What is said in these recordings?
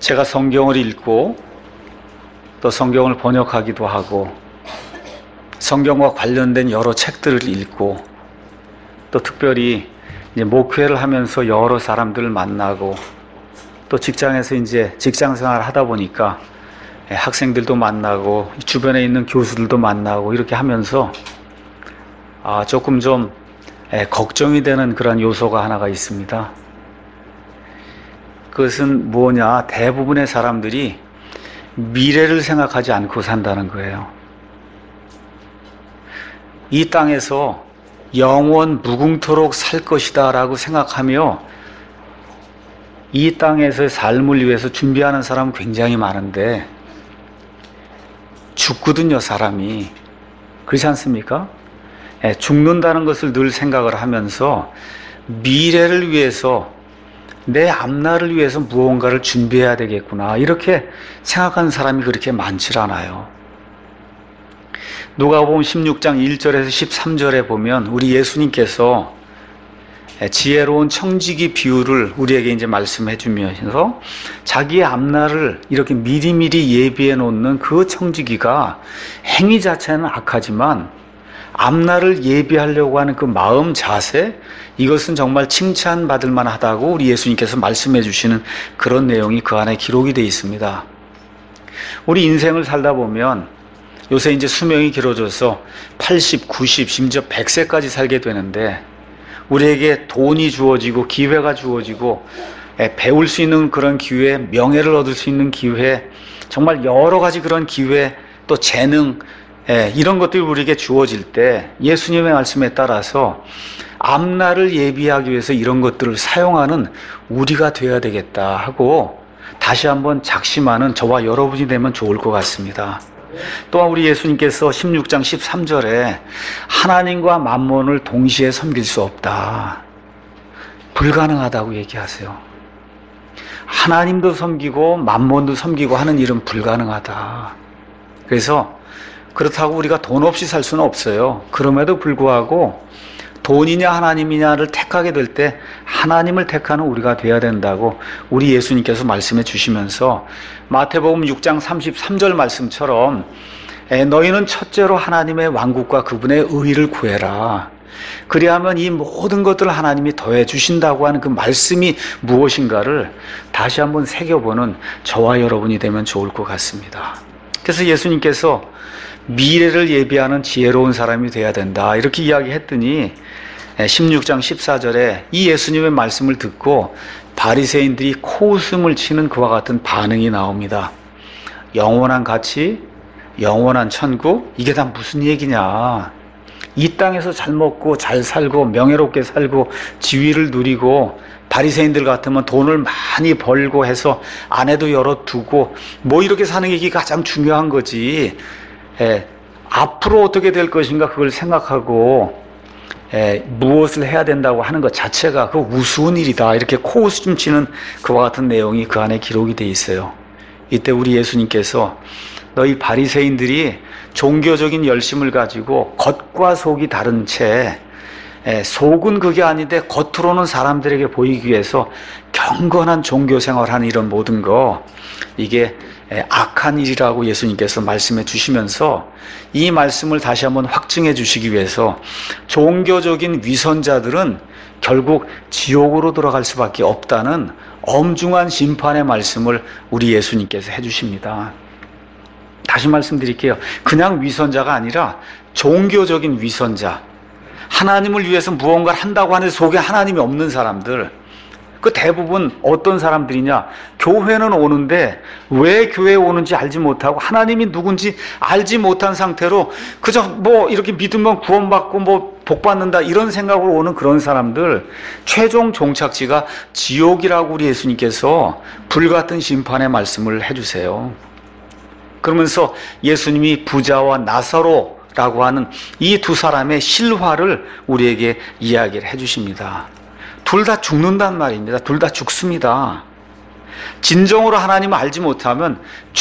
제가 성경을 읽고 또 성경을 번역하기도 하고 성경과 관련된 여러 책들을 읽고 또 특별히 이제 목회를 하면서 여러 사람들을 만나고 또 직장에서 이제 직장 생활을 하다 보니까 학생들도 만나고 주변에 있는 교수들도 만나고 이렇게 하면서 조금 좀 걱정이 되는 그런 요소가 하나가 있습니다. 그것은 뭐냐? 대부분의 사람들이 미래를 생각하지 않고 산다는 거예요. 이 땅에서 영원 무궁토록 살 것이다 라고 생각하며 이 땅에서의 삶을 위해서 준비하는 사람은 굉장히 많은데 죽거든요, 사람이. 그렇지 않습니까? 죽는다는 것을 늘 생각을 하면서 미래를 위해서 내 앞날을 위해서 무언가를 준비해야 되겠구나 이렇게 생각하는 사람이 그렇게 많지 않아요. 누가복음 16장 1절에서 13절에 보면 우리 예수님께서 지혜로운 청지기 비유를 우리에게 이제 말씀해 주면서 자기의 앞날을 이렇게 미리미리 예비해 놓는 그 청지기가 행위 자체는 악하지만 앞날을 예비하려고 하는 그 마음 자세, 이것은 정말 칭찬받을 만하다고 우리 예수님께서 말씀해 주시는 그런 내용이 그 안에 기록이 되어 있습니다. 우리 인생을 살다 보면 요새 이제 수명이 길어져서 80, 90, 심지어 100세까지 살게 되는데 우리에게 돈이 주어지고 기회가 주어지고 배울 수 있는 그런 기회, 명예를 얻을 수 있는 기회, 정말 여러 가지 그런 기회, 또 재능, 이런 것들이 우리에게 주어질 때 예수님의 말씀에 따라서 앞날을 예비하기 위해서 이런 것들을 사용하는 우리가 되어야 되겠다 하고 다시 한번 작심하는 저와 여러분이 되면 좋을 것 같습니다. 또한 우리 예수님께서 16장 13절에 하나님과 만몬을 동시에 섬길 수 없다, 불가능하다고 얘기하세요. 하나님도 섬기고 만몬도 섬기고 하는 일은 불가능하다. 그래서 그렇다고 우리가 돈 없이 살 수는 없어요. 그럼에도 불구하고 돈이냐 하나님이냐를 택하게 될 때 하나님을 택하는 우리가 돼야 된다고 우리 예수님께서 말씀해 주시면서 마태복음 6장 33절 말씀처럼 너희는 첫째로 하나님의 왕국과 그분의 의를 구해라. 그리하면 이 모든 것들을 하나님이 더해 주신다고 하는 그 말씀이 무엇인가를 다시 한번 새겨보는 저와 여러분이 되면 좋을 것 같습니다. 그래서 예수님께서 미래를 예비하는 지혜로운 사람이 돼야 된다 이렇게 이야기했더니 16장 14절에 이 예수님의 말씀을 듣고 바리새인들이 코웃음을 치는 그와 같은 반응이 나옵니다. 영원한 가치, 영원한 천국, 이게 다 무슨 얘기냐? 이 땅에서 잘 먹고 잘 살고 명예롭게 살고 지위를 누리고 바리새인들 같으면 돈을 많이 벌고 해서 아내도 여러 두고 뭐 이렇게 사는 게 가장 중요한 거지. 앞으로 어떻게 될 것인가 그걸 생각하고 무엇을 해야 된다고 하는 것 자체가 그 우스운 일이다 이렇게 코웃음 치는 그와 같은 내용이 그 안에 기록이 돼 있어요. 이때 우리 예수님께서 너희 바리새인들이 종교적인 열심을 가지고 겉과 속이 다른 채 속은 그게 아닌데 겉으로는 사람들에게 보이기 위해서 경건한 종교 생활하는 이런 모든 거 이게 악한 일이라고 예수님께서 말씀해 주시면서 이 말씀을 다시 한번 확증해 주시기 위해서 종교적인 위선자들은 결국 지옥으로 들어갈 수밖에 없다는 엄중한 심판의 말씀을 우리 예수님께서 해 주십니다. 다시 말씀드릴게요. 그냥 위선자가 아니라 종교적인 위선자, 하나님을 위해서 무언가를 한다고 하는데 속에 하나님이 없는 사람들, 그 대부분 어떤 사람들이냐? 교회는 오는데 왜 교회에 오는지 알지 못하고 하나님이 누군지 알지 못한 상태로 그저 뭐 이렇게 믿으면 구원받고 뭐 복받는다 이런 생각으로 오는 그런 사람들, 최종 종착지가 지옥이라고 우리 예수님께서 불같은 심판의 말씀을 해주세요. 그러면서 예수님이 부자와 나사로라고 하는 이 두 사람의 실화를 우리에게 이야기를 해주십니다. 둘 다 죽는단 말입니다. 둘 다 죽습니다. 진정으로 하나님을 알지 못하면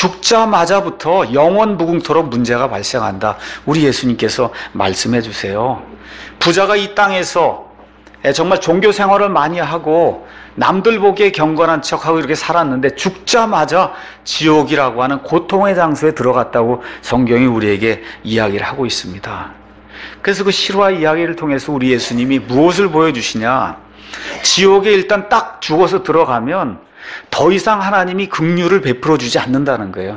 죽자마자부터 영원 무궁토록 문제가 발생한다. 우리 예수님께서 말씀해 주세요. 부자가 이 땅에서 정말 종교 생활을 많이 하고 남들 보기에 경건한 척하고 이렇게 살았는데 죽자마자 지옥이라고 하는 고통의 장소에 들어갔다고 성경이 우리에게 이야기를 하고 있습니다. 그래서 그 실화 이야기를 통해서 우리 예수님이 무엇을 보여주시냐? 지옥에 일단 딱 죽어서 들어가면 더 이상 하나님이 긍휼을 베풀어 주지 않는다는 거예요.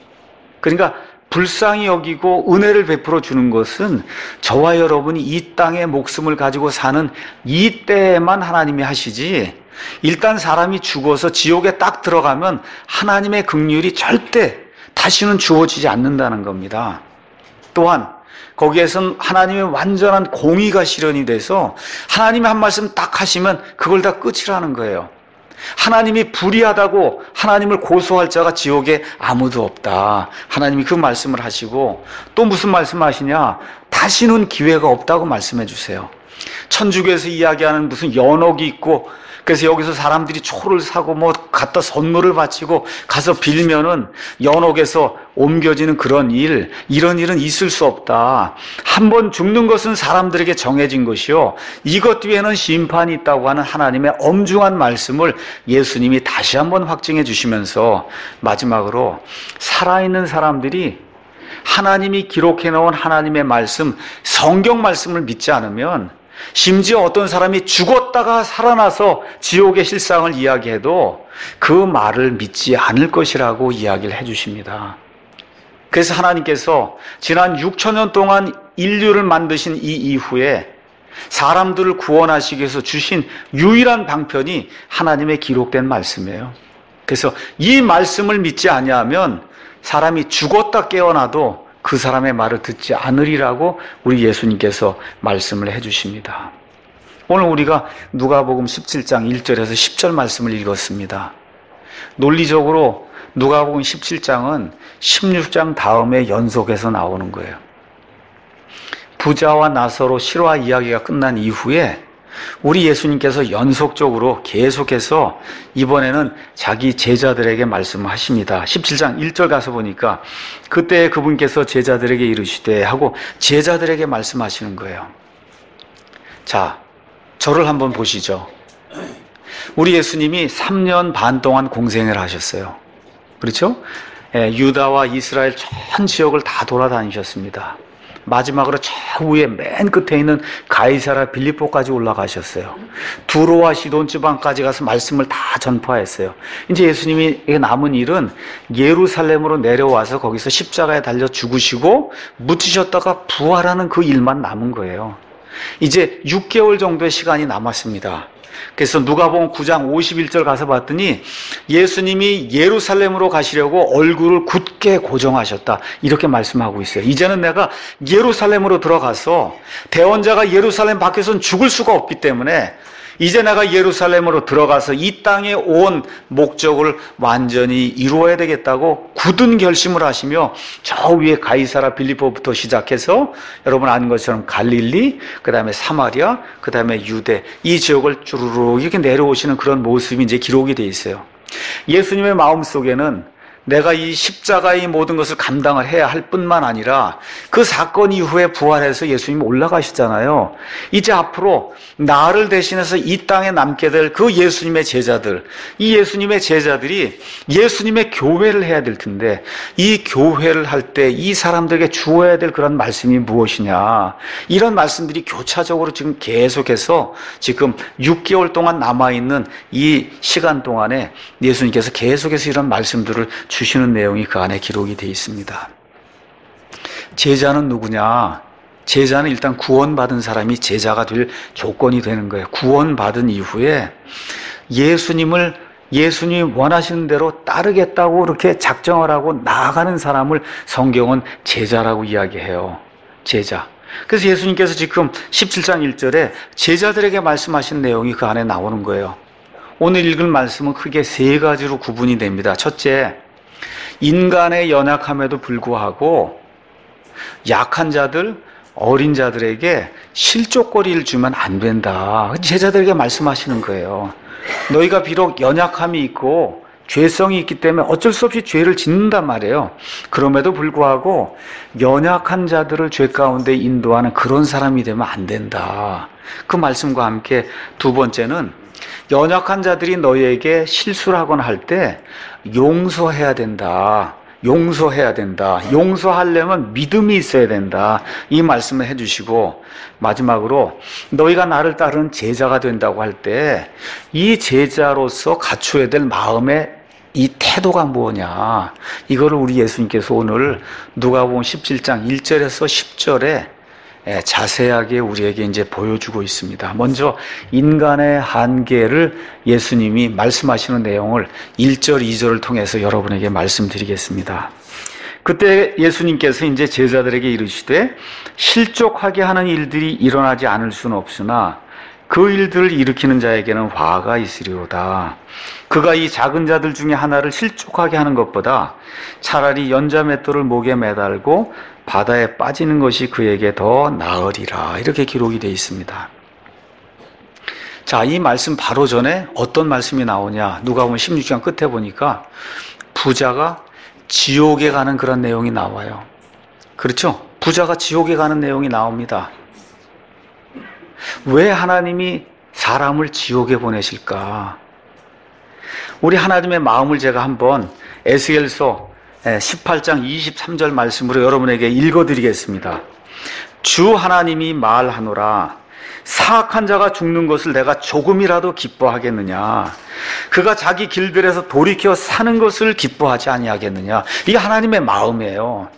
그러니까 불쌍히 여기고 은혜를 베풀어 주는 것은 저와 여러분이 이 땅에 목숨을 가지고 사는 이 때에만 하나님이 하시지, 일단 사람이 죽어서 지옥에 딱 들어가면 하나님의 긍휼이 절대 다시는 주어지지 않는다는 겁니다. 또한 거기에선 하나님의 완전한 공의가 실현이 돼서 하나님이 한 말씀 딱 하시면 그걸 다 끝이라는 거예요. 하나님이 불의하다고 하나님을 고소할 자가 지옥에 아무도 없다. 하나님이 그 말씀을 하시고 또 무슨 말씀하시냐? 다시는 기회가 없다고 말씀해 주세요. 천주교에서 이야기하는 무슨 연옥이 있고 그래서 여기서 사람들이 초를 사고 뭐 갖다 선물을 바치고 가서 빌면은 연옥에서 옮겨지는 그런 일, 이런 일은 있을 수 없다. 한번 죽는 것은 사람들에게 정해진 것이요, 이것 뒤에는 심판이 있다고 하는 하나님의 엄중한 말씀을 예수님이 다시 한번 확증해 주시면서 마지막으로 살아있는 사람들이 하나님이 기록해 놓은 하나님의 말씀, 성경 말씀을 믿지 않으면, 심지어 어떤 사람이 죽었다가 살아나서 지옥의 실상을 이야기해도 그 말을 믿지 않을 것이라고 이야기를 해주십니다. 그래서 하나님께서 지난 6천년 동안 인류를 만드신 이 이후에 사람들을 구원하시기 위해서 주신 유일한 방편이 하나님의 기록된 말씀이에요. 그래서 이 말씀을 믿지 아니하면 사람이 죽었다 깨어나도 그 사람의 말을 듣지 않으리라고 우리 예수님께서 말씀을 해주십니다. 오늘 우리가 누가복음 17장 1절에서 10절 말씀을 읽었습니다. 논리적으로 누가복음 17장은 16장 다음에 연속해서 나오는 거예요. 부자와 나사로 실화 이야기가 끝난 이후에 우리 예수님께서 연속적으로 계속해서 이번에는 자기 제자들에게 말씀하십니다. 17장 1절 가서 보니까 그때 그분께서 제자들에게 이르시되 하고 제자들에게 말씀하시는 거예요. 자, 저를 한번 보시죠. 우리 예수님이 3년 반 동안 공생을 하셨어요. 그렇죠? 유다와 이스라엘 전 지역을 다 돌아다니셨습니다. 마지막으로 저 위에 맨 끝에 있는 가이사랴 빌립보까지 올라가셨어요. 두로와 시돈 지방까지 가서 말씀을 다 전파했어요. 이제 예수님이 남은 일은 예루살렘으로 내려와서 거기서 십자가에 달려 죽으시고 묻히셨다가 부활하는 그 일만 남은 거예요. 이제 6개월 정도의 시간이 남았습니다. 그래서 누가복음 9장 51절 가서 봤더니 예수님이 예루살렘으로 가시려고 얼굴을 굳게 고정하셨다, 이렇게 말씀하고 있어요. 이제는 내가 예루살렘으로 들어가서 대언자가 예루살렘 밖에서는 죽을 수가 없기 때문에 이제 내가 예루살렘으로 들어가서 이 땅에 온 목적을 완전히 이루어야 되겠다고 굳은 결심을 하시며 저 위에 가이사랴 빌립보부터 시작해서 여러분 아는 것처럼 갈릴리, 그 다음에 사마리아, 그 다음에 유대, 이 지역을 쭈루룩 이렇게 내려오시는 그런 모습이 이제 기록이 되어 있어요. 예수님의 마음속에는 내가 이 십자가의 모든 것을 감당을 해야 할 뿐만 아니라 그 사건 이후에 부활해서 예수님이 올라가시잖아요. 이제 앞으로 나를 대신해서 이 땅에 남게 될 그 예수님의 제자들, 이 예수님의 제자들이 예수님의 교회를 해야 될 텐데 이 교회를 할 때 이 사람들에게 주어야 될 그런 말씀이 무엇이냐, 이런 말씀들이 교차적으로 지금 계속해서 지금 6개월 동안 남아있는 이 시간 동안에 예수님께서 계속해서 이런 말씀들을 주시는 내용이 그 안에 기록이 되어 있습니다. 제자는 누구냐? 제자는 일단 구원받은 사람이 제자가 될 조건이 되는 거예요. 구원받은 이후에 예수님이 원하시는 대로 따르겠다고 이렇게 작정을 하고 나아가는 사람을 성경은 제자라고 이야기해요. 제자. 그래서 예수님께서 지금 17장 1절에 제자들에게 말씀하신 내용이 그 안에 나오는 거예요. 오늘 읽을 말씀은 크게 세 가지로 구분이 됩니다. 첫째, 인간의 연약함에도 불구하고 약한 자들, 어린 자들에게 실족거리를 주면 안 된다. 제자들에게 말씀하시는 거예요. 너희가 비록 연약함이 있고 죄성이 있기 때문에 어쩔 수 없이 죄를 짓는단 말이에요. 그럼에도 불구하고 연약한 자들을 죄 가운데 인도하는 그런 사람이 되면 안 된다. 그 말씀과 함께 두 번째는 연약한 자들이 너희에게 실수를 하거나 할 때 용서해야 된다. 용서해야 된다. 용서하려면 믿음이 있어야 된다. 이 말씀을 해주시고, 마지막으로 너희가 나를 따르는 제자가 된다고 할 때 이 제자로서 갖춰야 될 마음의 이 태도가 뭐냐, 이거를 우리 예수님께서 오늘 누가복음 17장 1절에서 10절에 자세하게 우리에게 이제 보여주고 있습니다. 먼저 인간의 한계를 예수님이 말씀하시는 내용을 1절, 2절을 통해서 여러분에게 말씀드리겠습니다. 그때 예수님께서 이제 제자들에게 이르시되 실족하게 하는 일들이 일어나지 않을 수는 없으나 그 일들을 일으키는 자에게는 화가 있으리로다. 그가 이 작은 자들 중에 하나를 실족하게 하는 것보다 차라리 연자맷돌을 목에 매달고 바다에 빠지는 것이 그에게 더 나으리라. 이렇게 기록이 되어 있습니다. 자, 이 말씀 바로 전에 어떤 말씀이 나오냐, 누가복음 16장 끝에 보니까 부자가 지옥에 가는 그런 내용이 나와요. 그렇죠? 부자가 지옥에 가는 내용이 나옵니다. 왜 하나님이 사람을 지옥에 보내실까? 우리 하나님의 마음을 제가 한번 에스겔서 18장 23절 말씀으로 여러분에게 읽어드리겠습니다. 주 하나님이 말하노라. 사악한 자가 죽는 것을 내가 조금이라도 기뻐하겠느냐? 그가 자기 길들에서 돌이켜 사는 것을 기뻐하지 아니하겠느냐? 이게 하나님의 마음이에요.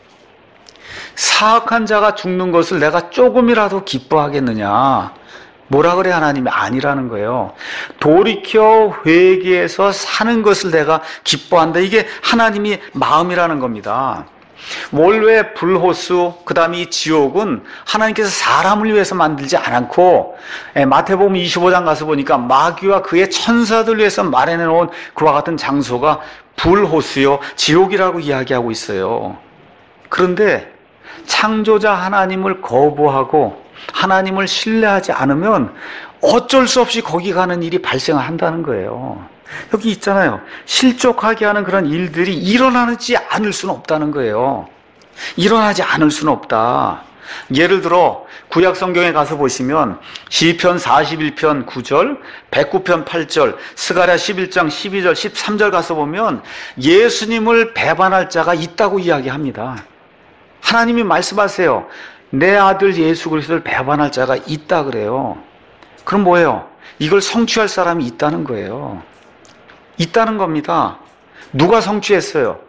사악한 자가 죽는 것을 내가 조금이라도 기뻐하겠느냐? 뭐라 그래? 하나님이 아니라는 거예요. 돌이켜 회개해서 사는 것을 내가 기뻐한다. 이게 하나님이 마음이라는 겁니다. 원래 불호수, 그 다음에 이 지옥은 하나님께서 사람을 위해서 만들지 않고, 마태복음 25장 가서 보니까 마귀와 그의 천사들 위해서 마련해 놓은 그와 같은 장소가 불호수요, 지옥이라고 이야기하고 있어요. 그런데 창조자 하나님을 거부하고 하나님을 신뢰하지 않으면 어쩔 수 없이 거기 가는 일이 발생한다는 거예요. 여기 있잖아요. 실족하게 하는 그런 일들이 일어나지 않을 수는 없다는 거예요. 일어나지 않을 수는 없다. 예를 들어 구약 성경에 가서 보시면 시편 41편 9절, 109편 8절, 스가랴 11장 12절, 13절 가서 보면 예수님을 배반할 자가 있다고 이야기합니다. 하나님이 말씀하세요. 내 아들 예수 그리스도를 배반할 자가 있다 그래요. 그럼 뭐예요? 이걸 성취할 사람이 있다는 거예요. 있다는 겁니다. 누가 성취했어요?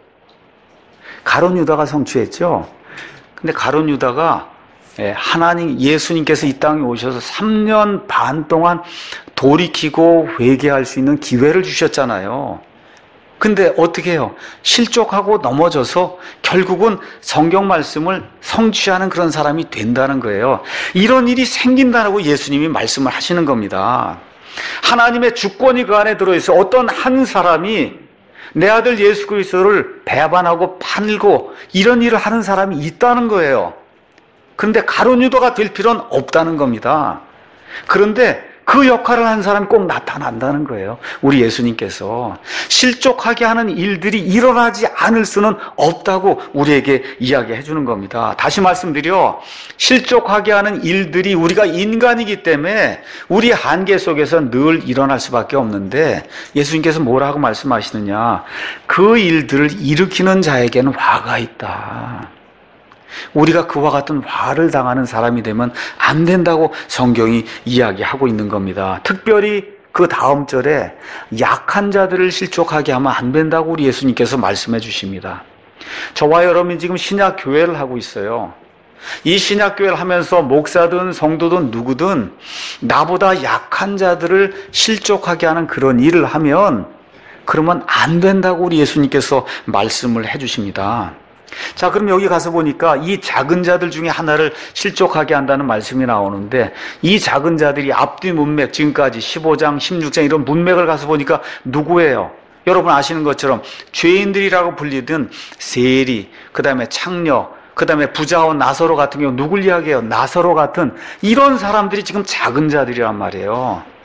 가룟 유다가 성취했죠. 근데 가룟 유다가 하나님 예수님께서 이 땅에 오셔서 3년 반 동안 돌이키고 회개할 수 있는 기회를 주셨잖아요. 근데 어떻게 해요? 실족하고 넘어져서 결국은 성경 말씀을 성취하는 그런 사람이 된다는 거예요. 이런 일이 생긴다고 예수님이 말씀을 하시는 겁니다. 하나님의 주권이 그 안에 들어있어 어떤 한 사람이 내 아들 예수 그리스도를 배반하고 팔고 이런 일을 하는 사람이 있다는 거예요. 그런데 가룟 유다가 될 필요는 없다는 겁니다. 그런데 그 역할을 한 사람이 꼭 나타난다는 거예요. 우리 예수님께서 실족하게 하는 일들이 일어나지 않을 수는 없다고 우리에게 이야기해 주는 겁니다. 다시 말씀드려, 실족하게 하는 일들이 우리가 인간이기 때문에 우리 한계 속에서 늘 일어날 수밖에 없는데 예수님께서 뭐라고 말씀하시느냐? 그 일들을 일으키는 자에게는 화가 있다. 우리가 그와 같은 화를 당하는 사람이 되면 안 된다고 성경이 이야기하고 있는 겁니다. 특별히 그 다음 절에 약한 자들을 실족하게 하면 안 된다고 우리 예수님께서 말씀해 주십니다. 저와 여러분이 지금 신약교회를 하고 있어요. 이 신약교회를 하면서 목사든 성도든 누구든 나보다 약한 자들을 실족하게 하는 그런 일을 하면 그러면 안 된다고 우리 예수님께서 말씀을 해 주십니다. 자, 그럼 여기 가서 보니까 이 작은 자들 중에 하나를 실족하게 한다는 말씀이 나오는데 이 작은 자들이 앞뒤 문맥, 지금까지 15장, 16장 이런 문맥을 가서 보니까 누구예요? 여러분 아시는 것처럼 죄인들이라고 불리던 세리, 그 다음에 창녀, 그 다음에 부자원 나사로 같은 경우 누굴 이야기해요? 나사로 같은 이런 사람들이 지금 작은 자들이란 말이에요.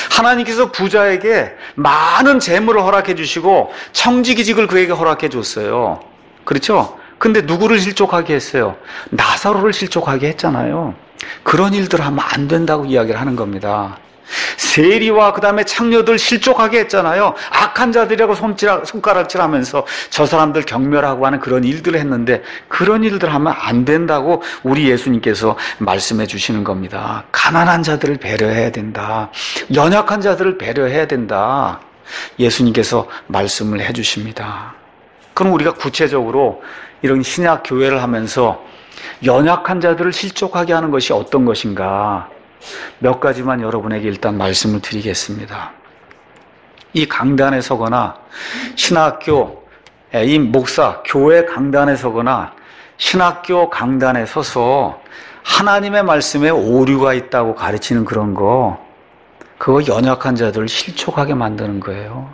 하나님께서 부자에게 많은 재물을 허락해 주시고 청지기직을 그에게 허락해 줬어요. 그렇죠? 근데 누구를 실족하게 했어요? 나사로를 실족하게 했잖아요. 그런 일들 하면 안 된다고 이야기를 하는 겁니다. 세리와 그 다음에 창녀들 실족하게 했잖아요. 악한 자들이라고 손가락질하면서 저 사람들 경멸하고 하는 그런 일들을 했는데 그런 일들 하면 안 된다고 우리 예수님께서 말씀해 주시는 겁니다. 가난한 자들을 배려해야 된다. 연약한 자들을 배려해야 된다. 예수님께서 말씀을 해 주십니다. 그럼 우리가 구체적으로 이런 신약 교회를 하면서 연약한 자들을 실족하게 하는 것이 어떤 것인가? 몇 가지만 여러분에게 일단 말씀을 드리겠습니다. 이 강단에 서거나 신학교, 이 목사, 교회 강단에 서거나 신학교 강단에 서서 하나님의 말씀에 오류가 있다고 가르치는 그런 거, 그거 연약한 자들을 실족하게 만드는 거예요.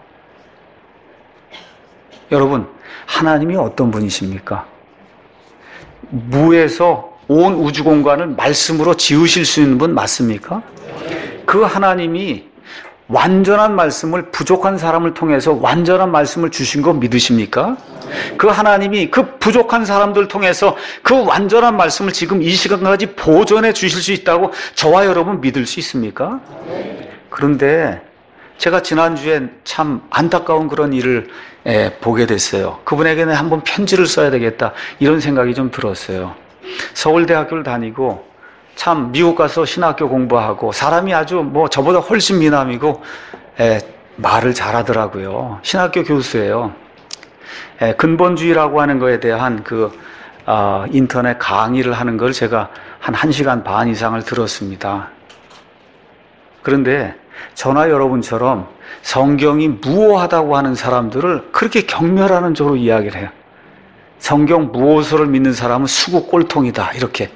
여러분, 하나님이 어떤 분이십니까? 무에서 온 우주 공간을 말씀으로 지으실 수 있는 분 맞습니까? 그 하나님이 완전한 말씀을 부족한 사람을 통해서 완전한 말씀을 주신 거 믿으십니까? 그 하나님이 그 부족한 사람들을 통해서 그 완전한 말씀을 지금 이 시간까지 보존해 주실 수 있다고 저와 여러분 믿을 수 있습니까? 그런데 제가 지난주에 참 안타까운 그런 일을 보게 됐어요. 그분에게는 한번 편지를 써야 되겠다 이런 생각이 좀 들었어요. 서울대학교를 다니고 참 미국 가서 신학교 공부하고 사람이 아주 저보다 훨씬 미남이고 말을 잘하더라고요. 신학교 교수예요. 근본주의라고 하는 거에 대한 인터넷 강의를 하는 걸 제가 한 1시간 반 이상을 들었습니다. 그런데 저나 여러분처럼 성경이 무오하다고 하는 사람들을 그렇게 경멸하는 쪽으로 이야기를 해요. 성경 무오서를 믿는 사람은 수구 꼴통이다 이렇게.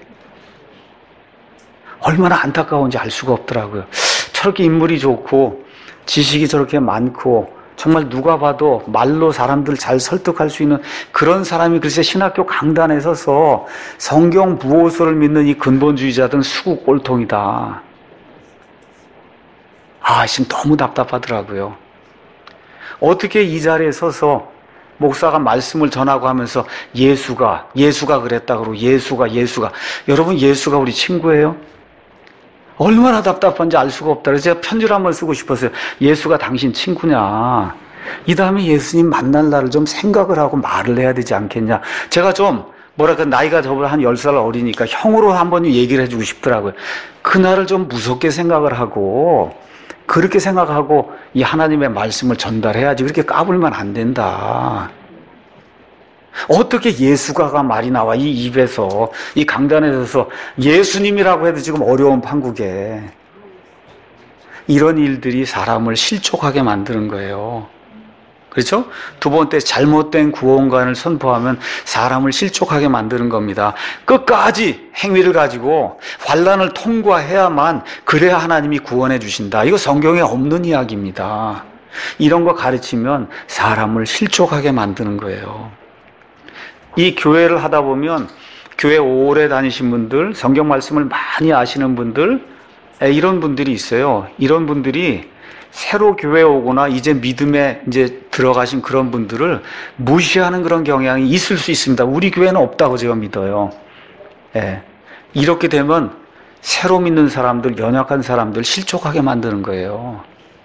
얼마나 안타까운지 알 수가 없더라고요. 저렇게 인물이 좋고 지식이 저렇게 많고 정말 누가 봐도 말로 사람들 잘 설득할 수 있는 그런 사람이 글쎄 신학교 강단에 서서 성경 무오서를 믿는 이 근본주의자들은 수구 꼴통이다. 지금 너무 답답하더라고요. 어떻게 이 자리에 서서 목사가 말씀을 전하고 하면서 예수가 그랬다 그러고 예수가 여러분 예수가 우리 친구예요? 얼마나 답답한지 알 수가 없다. 그래서 제가 편지를 한번 쓰고 싶었어요. 예수가 당신 친구냐? 이 다음에 예수님 만날 날을 좀 생각을 하고 말을 해야 되지 않겠냐? 제가 좀 나이가 저보다 한 10살 어리니까 형으로 한번 얘기를 해주고 싶더라고요. 그날을 좀 무섭게 생각을 하고 그렇게 생각하고 이 하나님의 말씀을 전달해야지. 그렇게 까불면 안 된다. 어떻게 예수가가 말이 나와 이 입에서 이 강단에 서서 예수님이라고 해도 지금 어려운 판국에 이런 일들이 사람을 실족하게 만드는 거예요. 그렇죠? 두 번째 잘못된 구원관을 선포하면 사람을 실족하게 만드는 겁니다. 끝까지 행위를 가지고 환난을 통과해야만 그래야 하나님이 구원해 주신다. 이거 성경에 없는 이야기입니다. 이런 거 가르치면 사람을 실족하게 만드는 거예요. 이 교회를 하다 보면 교회 오래 다니신 분들, 성경 말씀을 많이 아시는 분들, 이런 분들이 있어요. 이런 분들이 새로 교회에 오거나 이제 믿음에 들어가신 그런 분들을 무시하는 그런 경향이 있을 수 있습니다. 우리 교회는 없다고 제가 믿어요. 이렇게 되면 새로 믿는 사람들, 연약한 사람들 실족하게 만드는 거예요.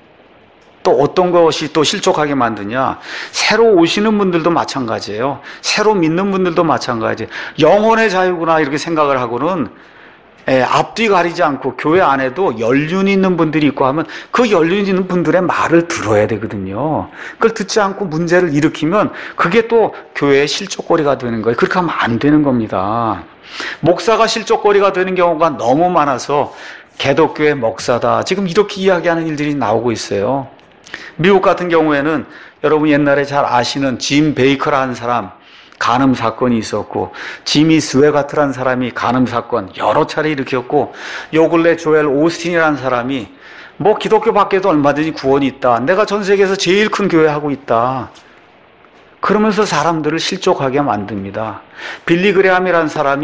또 어떤 것이 또 실족하게 만드냐? 새로 오시는 분들도 마찬가지예요. 새로 믿는 분들도 마찬가지예요. 영혼의 자유구나 이렇게 생각을 하고는 앞뒤 가리지 않고 교회 안에도 연륜이 있는 분들이 있고 하면 그 연륜이 있는 분들의 말을 들어야 되거든요. 그걸 듣지 않고 문제를 일으키면 그게 또 교회의 실족거리가 되는 거예요. 그렇게 하면 안 되는 겁니다. 목사가 실족거리가 되는 경우가 너무 많아서 개독교회 목사다 지금 이렇게 이야기하는 일들이 나오고 있어요. 미국 같은 경우에는 여러분 옛날에 잘 아시는 짐 베이커라는 사람 간음 사건이 있었고 지미 스웨가트라는 사람이 간음 사건 여러 차례 일으켰고 요 근래 조엘 오스틴이라는 사람이 기독교 밖에도 얼마든지 구원이 있다. 내가 전 세계에서 제일 큰 교회 하고 있다. 그러면서 사람들을 실족하게 만듭니다. 빌리 그레함이라는 사람이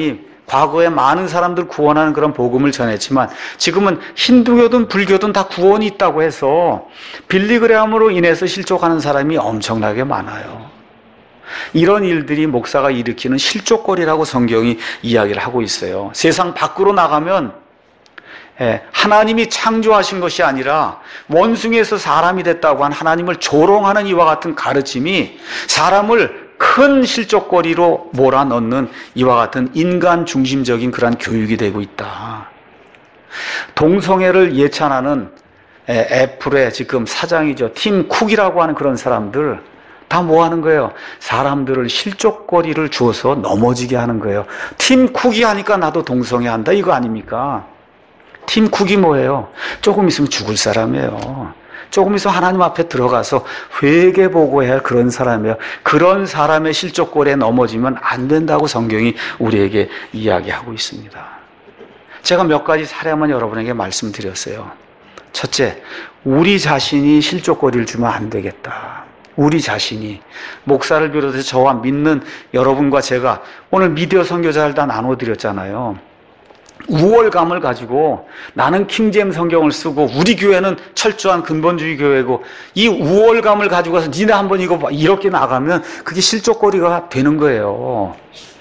과거에 많은 사람들 구원하는 그런 복음을 전했지만 지금은 힌두교든 불교든 다 구원이 있다고 해서 빌리그레함으로 인해서 실족하는 사람이 엄청나게 많아요. 이런 일들이 목사가 일으키는 실족거리라고 성경이 이야기를 하고 있어요. 세상 밖으로 나가면 하나님이 창조하신 것이 아니라 원숭이에서 사람이 됐다고 한 하나님을 조롱하는 이와 같은 가르침이 사람을 큰 실족거리로 몰아넣는 이와 같은 인간 중심적인 그러한 교육이 되고 있다. 동성애를 예찬하는 애플의 지금 사장이죠. 팀 쿡이라고 하는 그런 사람들 다 뭐 하는 거예요? 사람들을 실족거리를 주어서 넘어지게 하는 거예요. 팀 쿡이 하니까 나도 동성애 한다 이거 아닙니까? 팀 쿡이 뭐예요? 조금 있으면 죽을 사람이에요. 조금 있으면 하나님 앞에 들어가서 회개보고해야 할 그런 사람이에요. 그런 사람의 실족거리에 넘어지면 안 된다고 성경이 우리에게 이야기하고 있습니다. 제가 몇 가지 사례만 여러분에게 말씀드렸어요. 첫째, 우리 자신이 실족거리를 주면 안 되겠다. 우리 자신이, 목사를 비롯해서 저와 믿는 여러분과 제가 오늘 미디어 선교사를 다 나눠드렸잖아요. 우월감을 가지고 나는 킹제임 성경을 쓰고 우리 교회는 철저한 근본주의 교회고 이 우월감을 가지고 가서 니네 한번 이거 봐 이렇게 나가면 그게 실족거리가 되는 거예요.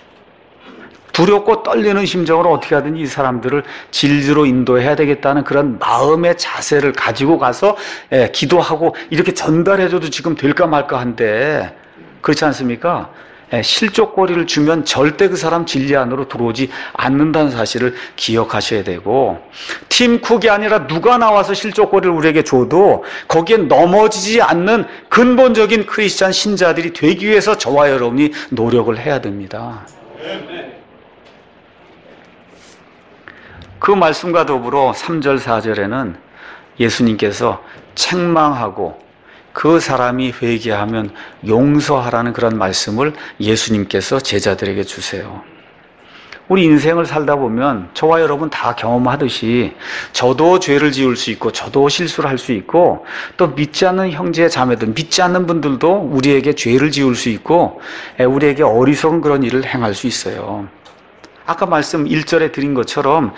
두렵고 떨리는 심정으로 어떻게 하든 이 사람들을 진리로 인도해야 되겠다는 그런 마음의 자세를 가지고 가서 기도하고 이렇게 전달해줘도 지금 될까 말까 한데 그렇지 않습니까? 실족거리를 주면 절대 그 사람 진리 안으로 들어오지 않는다는 사실을 기억하셔야 되고, 팀 쿡이 아니라 누가 나와서 실족거리를 우리에게 줘도 거기에 넘어지지 않는 근본적인 크리스찬 신자들이 되기 위해서 저와 여러분이 노력을 해야 됩니다. 그 말씀과 더불어 3절 4절에는 예수님께서 책망하고 그 사람이 회개하면 용서하라는 그런 말씀을 예수님께서 제자들에게 주세요. 우리 인생을 살다 보면 저와 여러분 다 경험하듯이 저도 죄를 지을 수 있고 저도 실수를 할 수 있고 또 믿지 않는 형제 자매들, 믿지 않는 분들도 우리에게 죄를 지을 수 있고 우리에게 어리석은 그런 일을 행할 수 있어요. 아까 말씀 1절에 드린 것처럼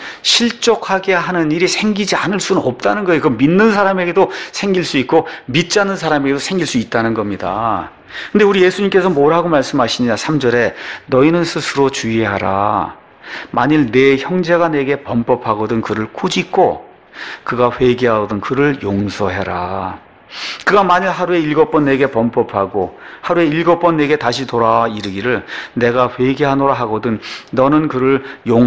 실족하게 하는 일이 생기지 않을 수는 없다는 거예요. 그 믿는 사람에게도 생길 수 있고 믿지 않는 사람에게도 생길 수 있다는 겁니다. 근데 우리 예수님께서 뭐라고 말씀하시냐? 3절에 너희는 스스로 주의하라. 만일 내 형제가 내게 범법하거든 그를 꾸짖고 그가 회개하거든 그를 용서해라. 그가 만일 하루에 7번 내게 범법하고 하루에 7번 내게 다시 돌아와 이르기를 내가 회개하노라 하거든 너는 그를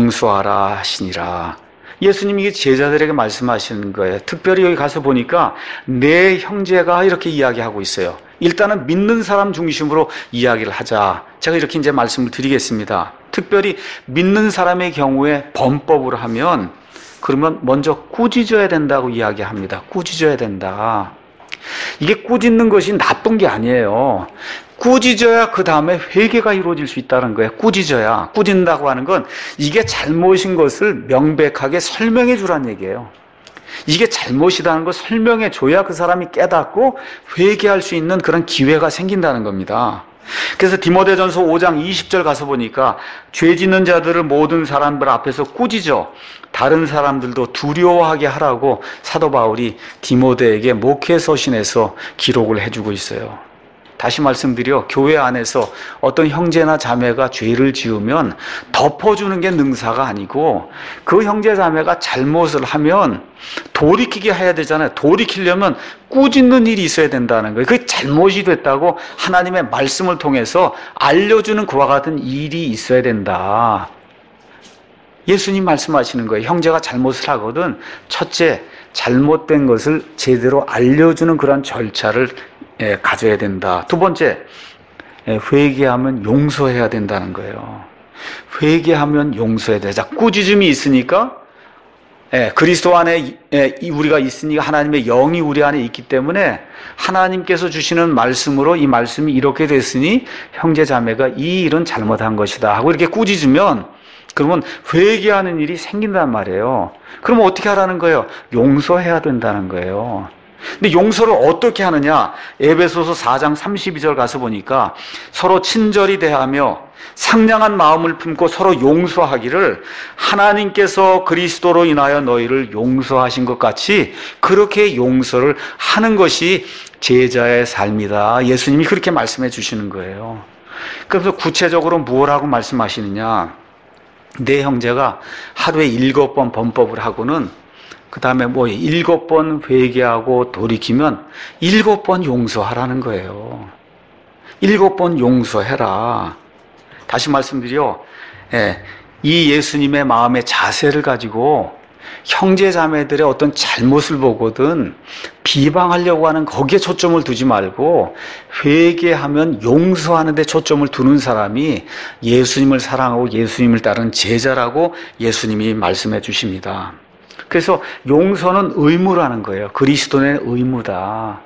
용서하라 하시니라. 예수님이 제자들에게 말씀하시는 거예요. 특별히 여기 가서 보니까 내 형제가 이렇게 이야기하고 있어요. 일단은 믿는 사람 중심으로 이야기를 하자. 제가 이렇게 이제 말씀을 드리겠습니다. 특별히 믿는 사람의 경우에 범법을 하면 그러면 먼저 꾸짖어야 된다고 이야기합니다. 꾸짖어야 된다. 이게 꾸짖는 것이 나쁜 게 아니에요. 꾸짖어야 그 다음에 회개가 이루어질 수 있다는 거예요. 꾸짖어야. 꾸짖는다고 하는 건 이게 잘못인 것을 명백하게 설명해 주라는 얘기예요. 이게 잘못이라는 걸 설명해 줘야 그 사람이 깨닫고 회개할 수 있는 그런 기회가 생긴다는 겁니다. 그래서 디모데전서 5장 20절 가서 보니까 죄 짓는 자들을 모든 사람들 앞에서 꾸짖어 다른 사람들도 두려워하게 하라고 사도 바울이 디모데에게 목회 서신에서 기록을 해주고 있어요. 다시 말씀드려 교회 안에서 어떤 형제나 자매가 죄를 지으면 덮어주는 게 능사가 아니고 그 형제 자매가 잘못을 하면 돌이키게 해야 되잖아요. 돌이키려면 꾸짖는 일이 있어야 된다는 거예요. 그게 잘못이 됐다고 하나님의 말씀을 통해서 알려주는 그와 같은 일이 있어야 된다. 예수님 말씀하시는 거예요. 형제가 잘못을 하거든 첫째, 잘못된 것을 제대로 알려주는 그런 절차를 가져야 된다. 두 번째, 회개하면 용서해야 된다는 거예요. 회개하면 용서해야 돼. 자, 꾸짖음이 있으니까 그리스도 안에 우리가 있으니까 하나님의 영이 우리 안에 있기 때문에 하나님께서 주시는 말씀으로 이 말씀이 이렇게 됐으니 형제 자매가 이 일은 잘못한 것이다 하고 이렇게 꾸짖으면 그러면 회개하는 일이 생긴단 말이에요. 그러면 어떻게 하라는 거예요? 용서해야 된다는 거예요. 근데 용서를 어떻게 하느냐? 에베소서 4장 32절 가서 보니까 서로 친절히 대하며 상냥한 마음을 품고 서로 용서하기를 하나님께서 그리스도로 인하여 너희를 용서하신 것 같이 그렇게 용서를 하는 것이 제자의 삶이다. 예수님이 그렇게 말씀해 주시는 거예요. 그래서 구체적으로 무엇라고 말씀하시느냐? 내 형제가 하루에 7번 범법을 하고는 그 다음에 7번 회개하고 돌이키면 7번 용서하라는 거예요. 7번 용서해라. 다시 말씀드려, 이 예수님의 마음의 자세를 가지고 형제 자매들의 어떤 잘못을 보거든 비방하려고 하는 거기에 초점을 두지 말고 회개하면 용서하는 데 초점을 두는 사람이 예수님을 사랑하고 예수님을 따르는 제자라고 예수님이 말씀해 주십니다. 그래서 용서는 의무라는 거예요. 그리스도의 의무다.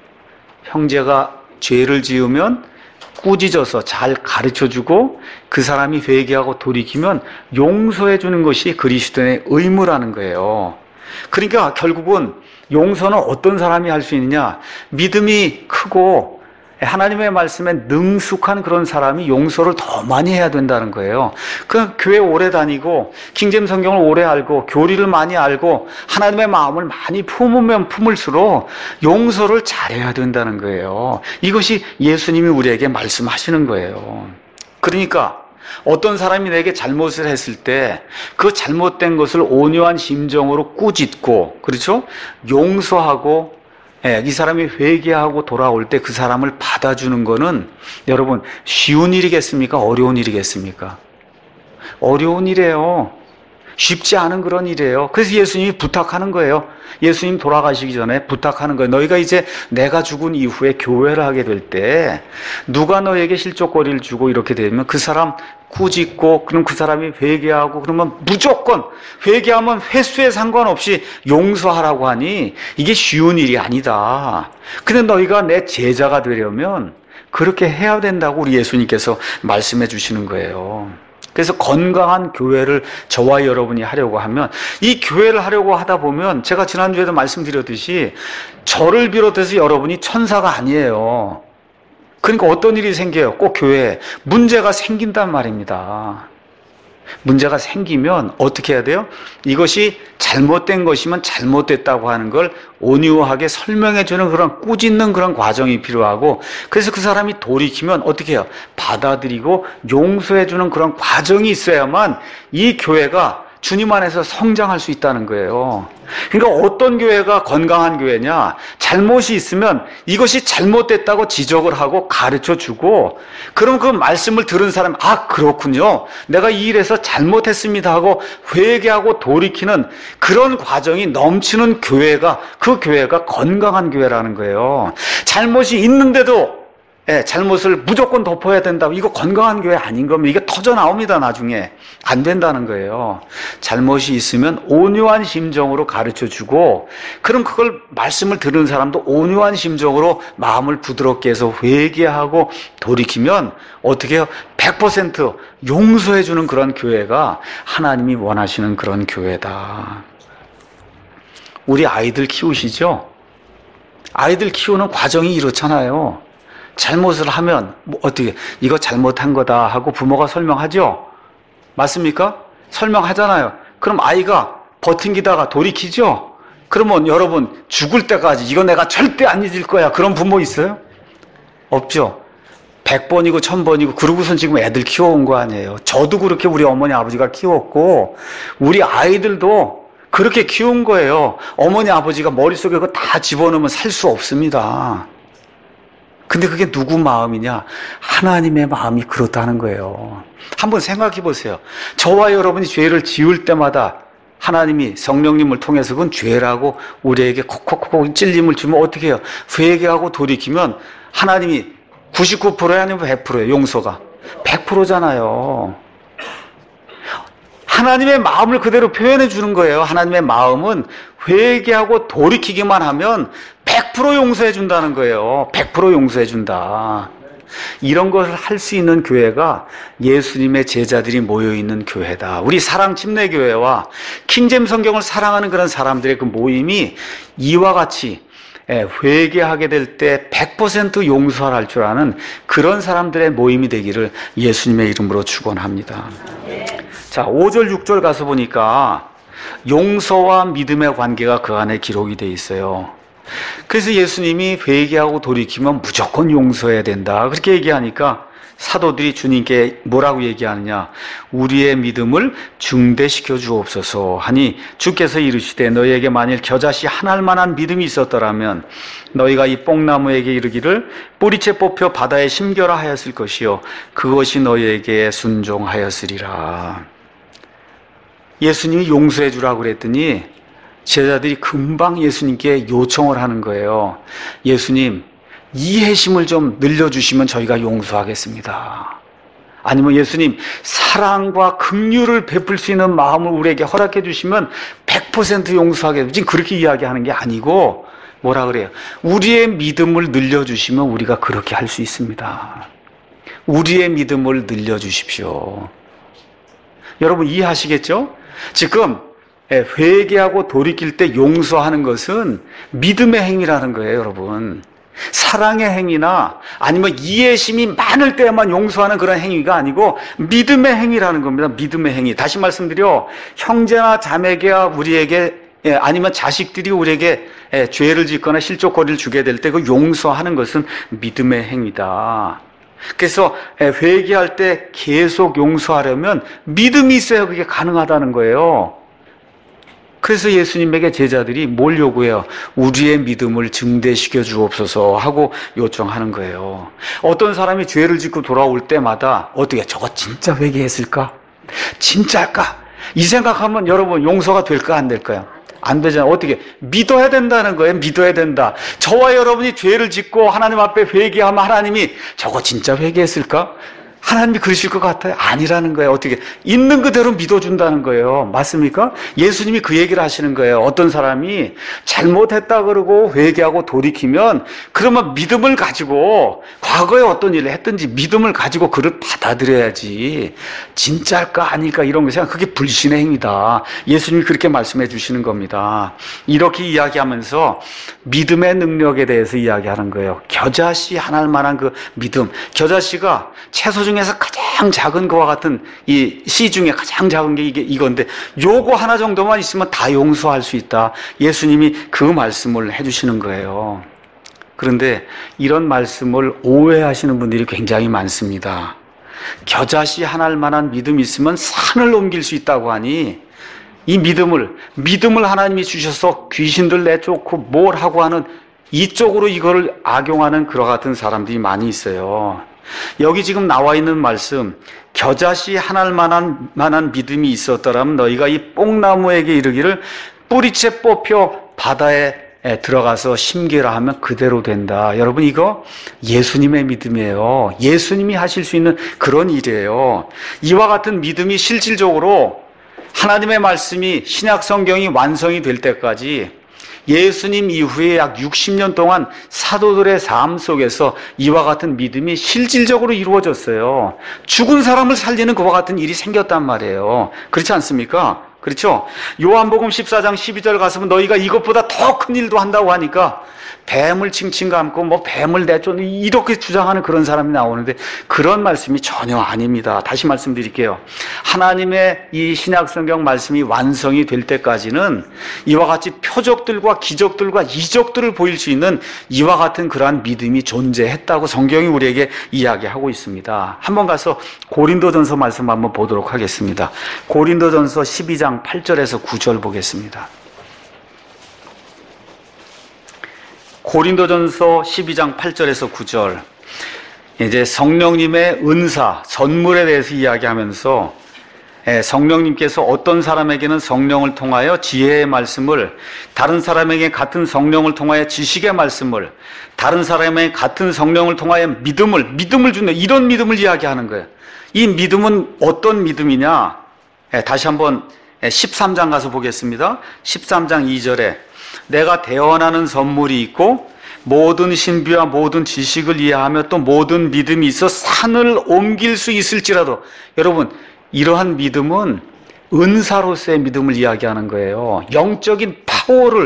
형제가 죄를 지으면 꾸짖어서 잘 가르쳐주고 그 사람이 회개하고 돌이키면 용서해 주는 것이 그리스도의 의무라는 거예요. 그러니까 결국은 용서는 어떤 사람이 할 수 있느냐? 믿음이 크고 하나님의 말씀에 능숙한 그런 사람이 용서를 더 많이 해야 된다는 거예요. 그 교회 오래 다니고 킹제임 성경을 오래 알고 교리를 많이 알고 하나님의 마음을 많이 품으면 품을수록 용서를 잘해야 된다는 거예요. 이것이 예수님이 우리에게 말씀하시는 거예요. 그러니까 어떤 사람이 내게 잘못을 했을 때 그 잘못된 것을 온유한 심정으로 꾸짖고, 그렇죠? 용서하고 이 사람이 회개하고 돌아올 때 그 사람을 받아주는 거는 여러분 쉬운 일이겠습니까? 어려운 일이겠습니까? 어려운 일이에요. 쉽지 않은 그런 일이에요. 그래서 예수님이 부탁하는 거예요. 예수님 돌아가시기 전에 부탁하는 거예요. 너희가 이제 내가 죽은 이후에 교회를 하게 될 때 누가 너에게 실족거리를 주고 이렇게 되면 그 사람 꾸짖고 그럼 그 사람이 회개하고 그러면 무조건 회개하면 횟수에 상관없이 용서하라고 하니 이게 쉬운 일이 아니다. 근데 너희가 내 제자가 되려면 그렇게 해야 된다고 우리 예수님께서 말씀해 주시는 거예요. 그래서 건강한 교회를 저와 여러분이 하려고 하면 이 교회를 하려고 하다 보면 제가 지난주에도 말씀드렸듯이 저를 비롯해서 여러분이 천사가 아니에요. 그러니까 어떤 일이 생겨요? 꼭 교회에 문제가 생긴단 말입니다. 문제가 생기면 어떻게 해야 돼요? 이것이 잘못된 것이면 잘못됐다고 하는 걸 온유하게 설명해주는 그런 꾸짖는 그런 과정이 필요하고, 그래서 그 사람이 돌이키면 어떻게 해요? 받아들이고 용서해주는 그런 과정이 있어야만 이 교회가 주님 안에서 성장할 수 있다는 거예요. 그러니까 어떤 교회가 건강한 교회냐? 잘못이 있으면 이것이 잘못됐다고 지적을 하고 가르쳐주고, 그럼 그 말씀을 들은 사람, 아 그렇군요, 내가 이 일에서 잘못했습니다 하고 회개하고 돌이키는 그런 과정이 넘치는 교회가, 그 교회가 건강한 교회라는 거예요. 잘못이 있는데도 잘못을 무조건 덮어야 된다고, 이거 건강한 교회 아닌 거면 이게 터져 나옵니다. 나중에 안 된다는 거예요. 잘못이 있으면 온유한 심정으로 가르쳐주고, 그럼 그걸 말씀을 들은 사람도 온유한 심정으로 마음을 부드럽게 해서 회개하고 돌이키면 어떻게 해요? 100% 용서해주는 그런 교회가 하나님이 원하시는 그런 교회다. 우리 아이들 키우시죠? 아이들 키우는 과정이 이렇잖아요. 잘못을 하면 어떻게 이거 잘못한 거다 하고 부모가 설명하죠? 맞습니까? 설명하잖아요. 그럼 아이가 버팅기다가 돌이키죠? 그러면 여러분 죽을 때까지 이거 내가 절대 안 잊을 거야, 그런 부모 있어요? 없죠? 100번이고 1000번이고 그러고선 지금 애들 키워온 거 아니에요. 저도 그렇게 우리 어머니 아버지가 키웠고 우리 아이들도 그렇게 키운 거예요. 어머니 아버지가 머릿속에 그거 다 집어넣으면 살 수 없습니다. 근데 그게 누구 마음이냐? 하나님의 마음이 그렇다는 거예요. 한번 생각해 보세요. 저와 여러분이 죄를 지을 때마다 하나님이 성령님을 통해서 그건 죄라고 우리에게 콕콕콕 찔림을 주면 어떻게 해요? 회개하고 돌이키면 하나님이 99%야 아니면 100%예요? 용서가 100%잖아요. 하나님의 마음을 그대로 표현해 주는 거예요. 하나님의 마음은 회개하고 돌이키기만 하면 100% 용서해 준다는 거예요. 100% 용서해 준다. 이런 것을 할 수 있는 교회가 예수님의 제자들이 모여있는 교회다. 우리 사랑 침례교회와 킹제임 성경을 사랑하는 그런 사람들의 그 모임이 이와 같이 회개하게 될 때 100% 용서할 줄 아는 그런 사람들의 모임이 되기를 예수님의 이름으로 축원합니다. 자, 5절 6절 가서 보니까 용서와 믿음의 관계가 그 안에 기록이 되어 있어요. 그래서 예수님이 회개하고 돌이키면 무조건 용서해야 된다, 그렇게 얘기하니까 사도들이 주님께 뭐라고 얘기하느냐, 우리의 믿음을 증대시켜 주옵소서 하니 주께서 이르시되 너희에게 만일 겨자씨 한 알만한 믿음이 있었더라면 너희가 이 뽕나무에게 이르기를 뿌리채 뽑혀 바다에 심겨라 하였을 것이요 그것이 너희에게 순종하였으리라. 예수님이 용서해 주라고 그랬더니 제자들이 금방 예수님께 요청을 하는 거예요. 예수님, 이해심을 좀 늘려주시면 저희가 용서하겠습니다. 아니면 예수님, 사랑과 긍휼을 베풀 수 있는 마음을 우리에게 허락해 주시면 100% 용서하겠습니다. 지금 그렇게 이야기하는 게 아니고 뭐라 그래요? 우리의 믿음을 늘려주시면 우리가 그렇게 할 수 있습니다. 우리의 믿음을 늘려주십시오. 여러분 이해하시겠죠? 지금 회개하고 돌이킬 때 용서하는 것은 믿음의 행위라는 거예요, 여러분. 사랑의 행위나 아니면 이해심이 많을 때만 용서하는 그런 행위가 아니고 믿음의 행위라는 겁니다. 믿음의 행위. 다시 말씀드려, 형제나 자매가 우리에게 아니면 자식들이 우리에게 죄를 짓거나 실족거리를 주게 될 때 그 용서하는 것은 믿음의 행위다. 그래서 회개할 때 계속 용서하려면 믿음이 있어야 그게 가능하다는 거예요. 그래서 예수님에게 제자들이 뭘 요구해요? 우리의 믿음을 증대시켜 주옵소서 하고 요청하는 거예요. 어떤 사람이 죄를 짓고 돌아올 때마다 어떻게, 저거 진짜 회개했을까? 진짜일까? 이 생각하면 여러분 용서가 될까 안 될까요? 안 되잖아요. 어떻게? 믿어야 된다는 거예요. 믿어야 된다. 저와 여러분이 죄를 짓고 하나님 앞에 회개하면 하나님이 저거 진짜 회개했을까? 하나님이 그러실 것 같아요? 아니라는 거예요. 어떻게? 있는 그대로 믿어준다는 거예요. 맞습니까? 예수님이 그 얘기를 하시는 거예요. 어떤 사람이 잘못했다 그러고 회개하고 돌이키면 그러면 믿음을 가지고 과거에 어떤 일을 했든지 믿음을 가지고 그를 받아들여야지 진짜일까 아닐까 이런 거 생각, 그게 불신의 행위다. 예수님이 그렇게 말씀해 주시는 겁니다. 이렇게 이야기하면서 믿음의 능력에 대해서 이야기하는 거예요. 겨자씨 하나 할 만한 그 믿음. 겨자씨가 채소 중에서 가장 작은 거와 같은 이 씨 중에 가장 작은 게 이건데 요거 하나 정도만 있으면 다 용서할 수 있다. 예수님이 그 말씀을 해주시는 거예요. 그런데 이런 말씀을 오해하시는 분들이 굉장히 많습니다. 겨자씨 하나일 만한 믿음이 있으면 산을 옮길 수 있다고 하니 이 믿음을 하나님이 주셔서 귀신들 내쫓고 뭘 하고 하는 이쪽으로 이거를 악용하는 그와 같은 사람들이 많이 있어요. 여기 지금 나와 있는 말씀, 겨자씨 하나일 만한 믿음이 있었더라면 너희가 이 뽕나무에게 이르기를 뿌리채 뽑혀 바다에 들어가서 심기라 하면 그대로 된다. 여러분 이거 예수님의 믿음이에요. 예수님이 하실 수 있는 그런 일이에요. 이와 같은 믿음이 실질적으로 하나님의 말씀이 신약 성경이 완성이 될 때까지 예수님 이후에 약 60년 동안 사도들의 삶 속에서 이와 같은 믿음이 실질적으로 이루어졌어요. 죽은 사람을 살리는 그와 같은 일이 생겼단 말이에요. 그렇지 않습니까? 그렇죠? 요한복음 14장 12절 가서는 너희가 이것보다 더 큰 일도 한다고 하니까 뱀을 칭칭 감고 뭐 뱀을 내쫓는 이렇게 주장하는 그런 사람이 나오는데 그런 말씀이 전혀 아닙니다. 다시 말씀드릴게요. 하나님의 이 신약성경 말씀이 완성이 될 때까지는 이와 같이 표적들과 기적들과 이적들을 보일 수 있는 이와 같은 그러한 믿음이 존재했다고 성경이 우리에게 이야기하고 있습니다. 한번 가서 고린도전서 말씀 한번 보도록 하겠습니다. 고린도전서 12장 8절에서 9절 보겠습니다. 고린도전서 12장 8절에서 9절. 이제 성령님의 은사, 선물에 대해서 이야기하면서 성령님께서 어떤 사람에게는 성령을 통하여 지혜의 말씀을, 다른 사람에게 같은 성령을 통하여 지식의 말씀을, 다른 사람에게 같은 성령을 통하여 믿음을 준다. 이런 믿음을 이야기하는 거예요. 이 믿음은 어떤 믿음이냐? 다시 한번 13장 가서 보겠습니다. 13장 2절에 내가 대언하는 선물이 있고 모든 신비와 모든 지식을 이해하며 또 모든 믿음이 있어 산을 옮길 수 있을지라도, 여러분 이러한 믿음은 은사로서의 믿음을 이야기하는 거예요. 영적인 파워를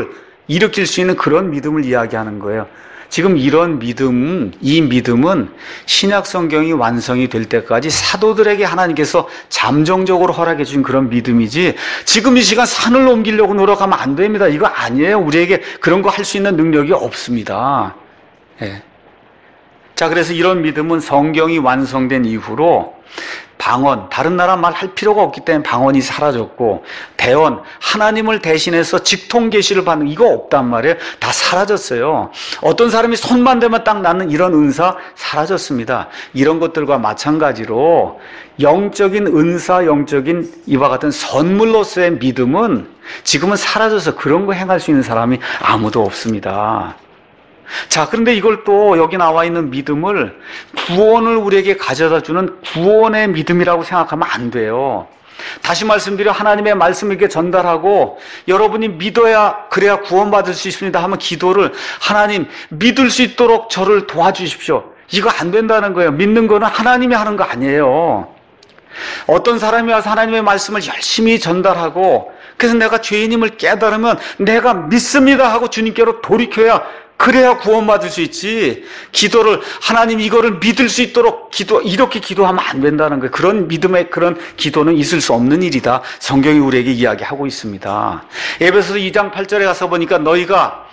일으킬 수 있는 그런 믿음을 이야기하는 거예요. 지금 이런 믿음, 이 믿음은 신약 성경이 완성이 될 때까지 사도들에게 하나님께서 잠정적으로 허락해 주신 그런 믿음이지, 지금 이 시간 산을 옮기려고 노력하면 안 됩니다. 이거 아니에요. 우리에게 그런 거 할 수 있는 능력이 없습니다. 예. 자, 그래서 이런 믿음은 성경이 완성된 이후로 방언, 다른 나라 말 할 필요가 없기 때문에 방언이 사라졌고, 대언, 하나님을 대신해서 직통 계시를 받는 이거 없단 말이에요. 다 사라졌어요. 어떤 사람이 손만 대면 딱 낫는 이런 은사 사라졌습니다. 이런 것들과 마찬가지로 영적인 은사, 영적인 이와 같은 선물로서의 믿음은 지금은 사라져서 그런 거 행할 수 있는 사람이 아무도 없습니다. 자, 그런데 이걸 또 여기 나와 있는 믿음을 구원을 우리에게 가져다 주는 구원의 믿음이라고 생각하면 안 돼요. 다시 말씀드려, 하나님의 말씀을 이렇게 전달하고 여러분이 믿어야, 그래야 구원받을 수 있습니다 하면 기도를, 하나님 믿을 수 있도록 저를 도와주십시오, 이거 안 된다는 거예요. 믿는 거는 하나님이 하는 거 아니에요. 어떤 사람이 와서 하나님의 말씀을 열심히 전달하고, 그래서 내가 죄인임을 깨달으면 내가 믿습니다 하고 주님께로 돌이켜야, 그래야 구원받을 수 있지. 기도를, 하나님 이거를 믿을 수 있도록 이렇게 기도하면 안 된다는 거예요. 그런 믿음의 그런 기도는 있을 수 없는 일이다. 성경이 우리에게 이야기하고 있습니다. 에베소서 2장 8절에 가서 보니까 너희가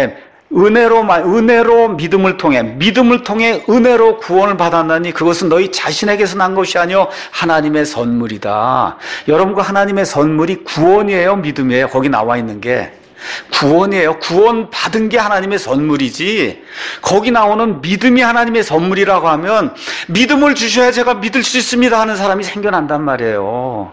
은혜로 믿음을 통해 은혜로 구원을 받았나니 그것은 너희 자신에게서 난 것이 아니요 하나님의 선물이다. 여러분과 하나님의 선물이 구원이에요, 믿음이에요? 거기 나와 있는 게 구원이에요. 구원 받은 게 하나님의 선물이지, 거기 나오는 믿음이 하나님의 선물이라고 하면 믿음을 주셔야 제가 믿을 수 있습니다 하는 사람이 생겨난단 말이에요.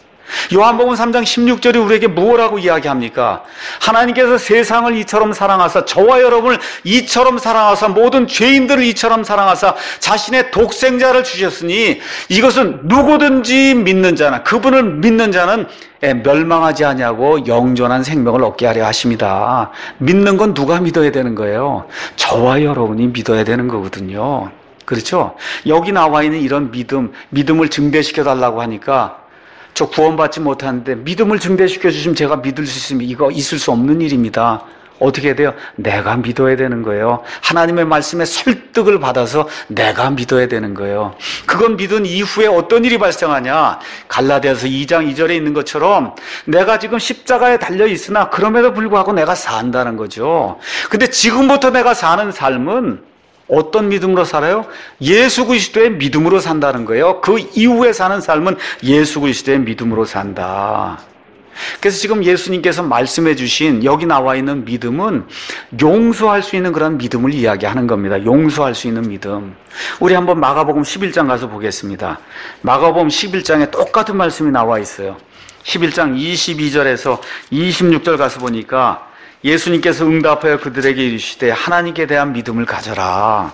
요한복음 3장 16절이 우리에게 무엇라고 이야기합니까? 하나님께서 세상을 이처럼 사랑하사, 저와 여러분을 이처럼 사랑하사, 모든 죄인들을 이처럼 사랑하사 자신의 독생자를 주셨으니 이것은 누구든지 믿는 자나, 그분을 믿는 자는 멸망하지 아니하고 영존한 생명을 얻게 하려 하십니다. 믿는 건 누가 믿어야 되는 거예요? 저와 여러분이 믿어야 되는 거거든요. 그렇죠? 여기 나와 있는 이런 믿음을 증대시켜 달라고 하니까, 저 구원받지 못하는데 믿음을 증대시켜 주시면 제가 믿을 수 있으면 이거 있을 수 없는 일입니다. 어떻게 돼요? 내가 믿어야 되는 거예요. 하나님의 말씀에 설득을 받아서 내가 믿어야 되는 거예요. 그건 믿은 이후에 어떤 일이 발생하냐? 갈라디아서 2장 2절에 있는 것처럼 내가 지금 십자가에 달려 있으나 그럼에도 불구하고 내가 산다는 거죠. 근데 지금부터 내가 사는 삶은 어떤 믿음으로 살아요? 예수 그리스도의 믿음으로 산다는 거예요. 그 이후에 사는 삶은 예수 그리스도의 믿음으로 산다. 그래서 지금 예수님께서 말씀해 주신 여기 나와 있는 믿음은 용서할 수 있는 그런 믿음을 이야기하는 겁니다. 용서할 수 있는 믿음. 우리 한번 마가복음 11장 가서 보겠습니다. 마가복음 11장에 똑같은 말씀이 나와 있어요. 11장 22절에서 26절 가서 보니까 예수님께서 응답하여 그들에게 이르시되 하나님께 대한 믿음을 가져라.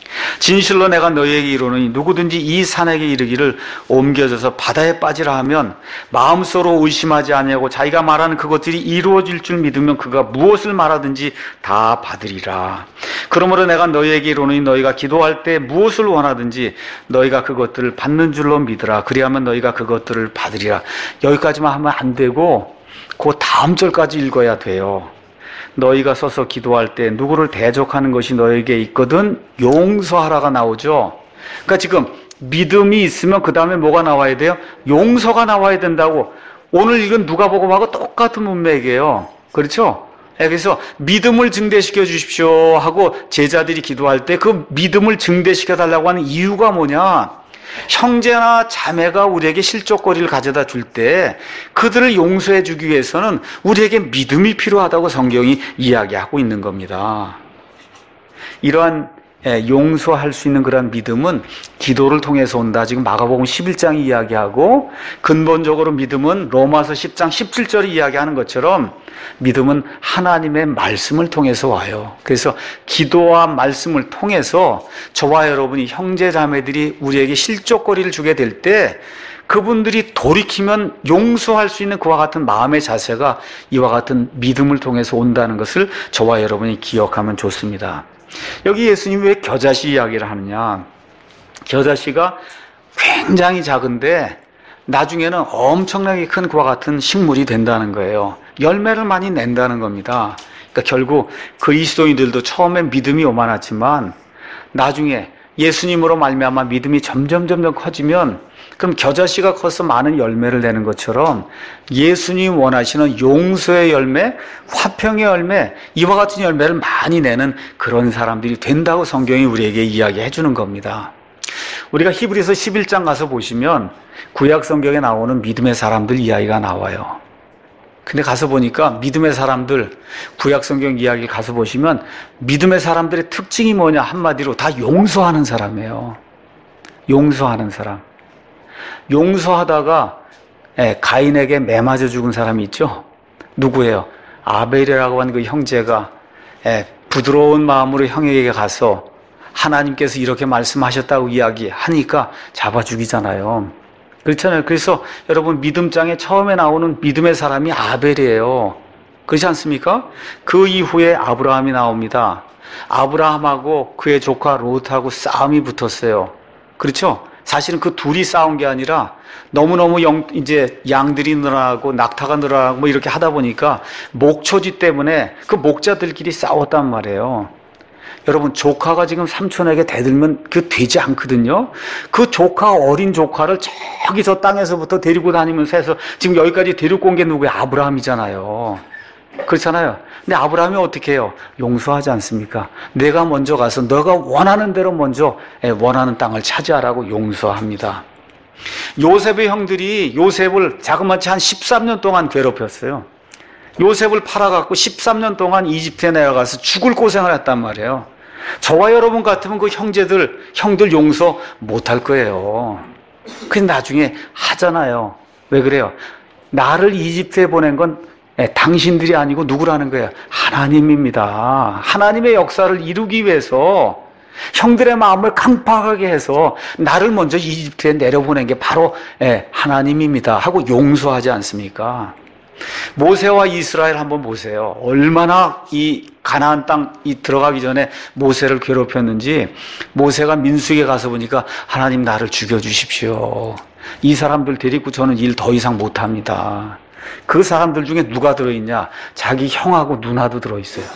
진실로 내가 너희에게 이르노니 누구든지 이 산에게 이르기를 옮겨져서 바다에 빠지라 하면 마음속으로 의심하지 아니하고 자기가 말하는 그것들이 이루어질 줄 믿으면 그가 무엇을 말하든지 다 받으리라. 그러므로 내가 너희에게 이르노니 너희가 기도할 때 무엇을 원하든지 너희가 그것들을 받는 줄로 믿으라. 그리하면 너희가 그것들을 받으리라. 여기까지만 하면 안 되고 그 다음 절까지 읽어야 돼요. 너희가 서서 기도할 때 누구를 대적하는 것이 너에게 있거든 용서하라가 나오죠. 그러니까 지금 믿음이 있으면 그 다음에 뭐가 나와야 돼요? 용서가 나와야 된다고. 오늘 읽은 누가복음하고 똑같은 문맥이에요. 그렇죠? 그래서 믿음을 증대시켜 주십시오 하고 제자들이 기도할 때 그 믿음을 증대시켜 달라고 하는 이유가 뭐냐? 형제나 자매가 우리에게 실족거리를 가져다 줄 때 그들을 용서해 주기 위해서는 우리에게 믿음이 필요하다고 성경이 이야기하고 있는 겁니다. 이러한 용서할 수 있는 그런 믿음은 기도를 통해서 온다. 지금 마가복음 11장이 이야기하고, 근본적으로 믿음은 로마서 10장 17절이 이야기하는 것처럼 믿음은 하나님의 말씀을 통해서 와요. 그래서 기도와 말씀을 통해서 저와 여러분이 형제 자매들이 우리에게 실족거리를 주게 될 때 그분들이 돌이키면 용서할 수 있는 그와 같은 마음의 자세가 이와 같은 믿음을 통해서 온다는 것을 저와 여러분이 기억하면 좋습니다. 여기 예수님이 왜 겨자씨 이야기를 하느냐? 겨자씨가 굉장히 작은데 나중에는 엄청나게 큰 그와 같은 식물이 된다는 거예요. 열매를 많이 낸다는 겁니다. 그러니까 결국 그리스도인들도 처음엔 믿음이 요만하지만 나중에 예수님으로 말미암아 믿음이 점점 커지면 그럼 겨자씨가 커서 많은 열매를 내는 것처럼 예수님 원하시는 용서의 열매, 화평의 열매, 이와 같은 열매를 많이 내는 그런 사람들이 된다고 성경이 우리에게 이야기해 주는 겁니다. 우리가 히브리서 11장 가서 보시면 구약 성경에 나오는 믿음의 사람들 이야기가 나와요. 근데 가서 보니까 믿음의 사람들, 구약 성경 이야기를 가서 보시면 믿음의 사람들의 특징이 뭐냐? 한마디로 다 용서하는 사람이에요. 용서하는 사람. 용서하다가 가인에게 매맞아 죽은 사람이 있죠? 누구예요? 아벨이라고 하는 그 형제가 부드러운 마음으로 형에게 가서 하나님께서 이렇게 말씀하셨다고 이야기하니까 잡아 죽이잖아요. 그렇잖아요. 그래서 여러분 믿음장에 처음에 나오는 믿음의 사람이 아벨이에요. 그렇지 않습니까? 그 이후에 아브라함이 나옵니다. 아브라함하고 그의 조카 롯하고 싸움이 붙었어요. 그렇죠? 사실은 그 둘이 싸운 게 아니라 너무너무 이제 양들이 늘어나고 낙타가 늘어나고 뭐 이렇게 하다 보니까 목초지 때문에 그 목자들끼리 싸웠단 말이에요. 여러분 조카가 지금 삼촌에게 대들면 그 되지 않거든요. 그 조카 어린 조카를 저기 저 땅에서부터 데리고 다니면서 해서 지금 여기까지 데리고 온 게 누구예요? 아브라함이잖아요. 그렇잖아요. 근데 아브라함이 어떻게 해요? 용서하지 않습니까? 내가 먼저 가서 너가 원하는 대로 먼저 원하는 땅을 차지하라고 용서합니다. 요셉의 형들이 요셉을 자그마치 한 13년 동안 괴롭혔어요. 요셉을 팔아갖고 13년 동안 이집트에 내려가서 죽을 고생을 했단 말이에요. 저와 여러분 같으면 그 형들 용서 못할 거예요. 근데 나중에 하잖아요. 왜 그래요? 나를 이집트에 보낸 건 당신들이 아니고 누구라는 거예요? 하나님입니다. 하나님의 역사를 이루기 위해서 형들의 마음을 강팍하게 해서 나를 먼저 이집트에 내려보낸 게 바로 하나님입니다 하고 용서하지 않습니까? 모세와 이스라엘 한번 보세요. 얼마나 이 가나안 땅 들어가기 전에 모세를 괴롭혔는지. 모세가 민수에게 가서 보니까 하나님 나를 죽여주십시오. 이 사람들 데리고 저는 일 더 이상 못합니다. 그 사람들 중에 누가 들어있냐? 자기 형하고 누나도 들어있어요.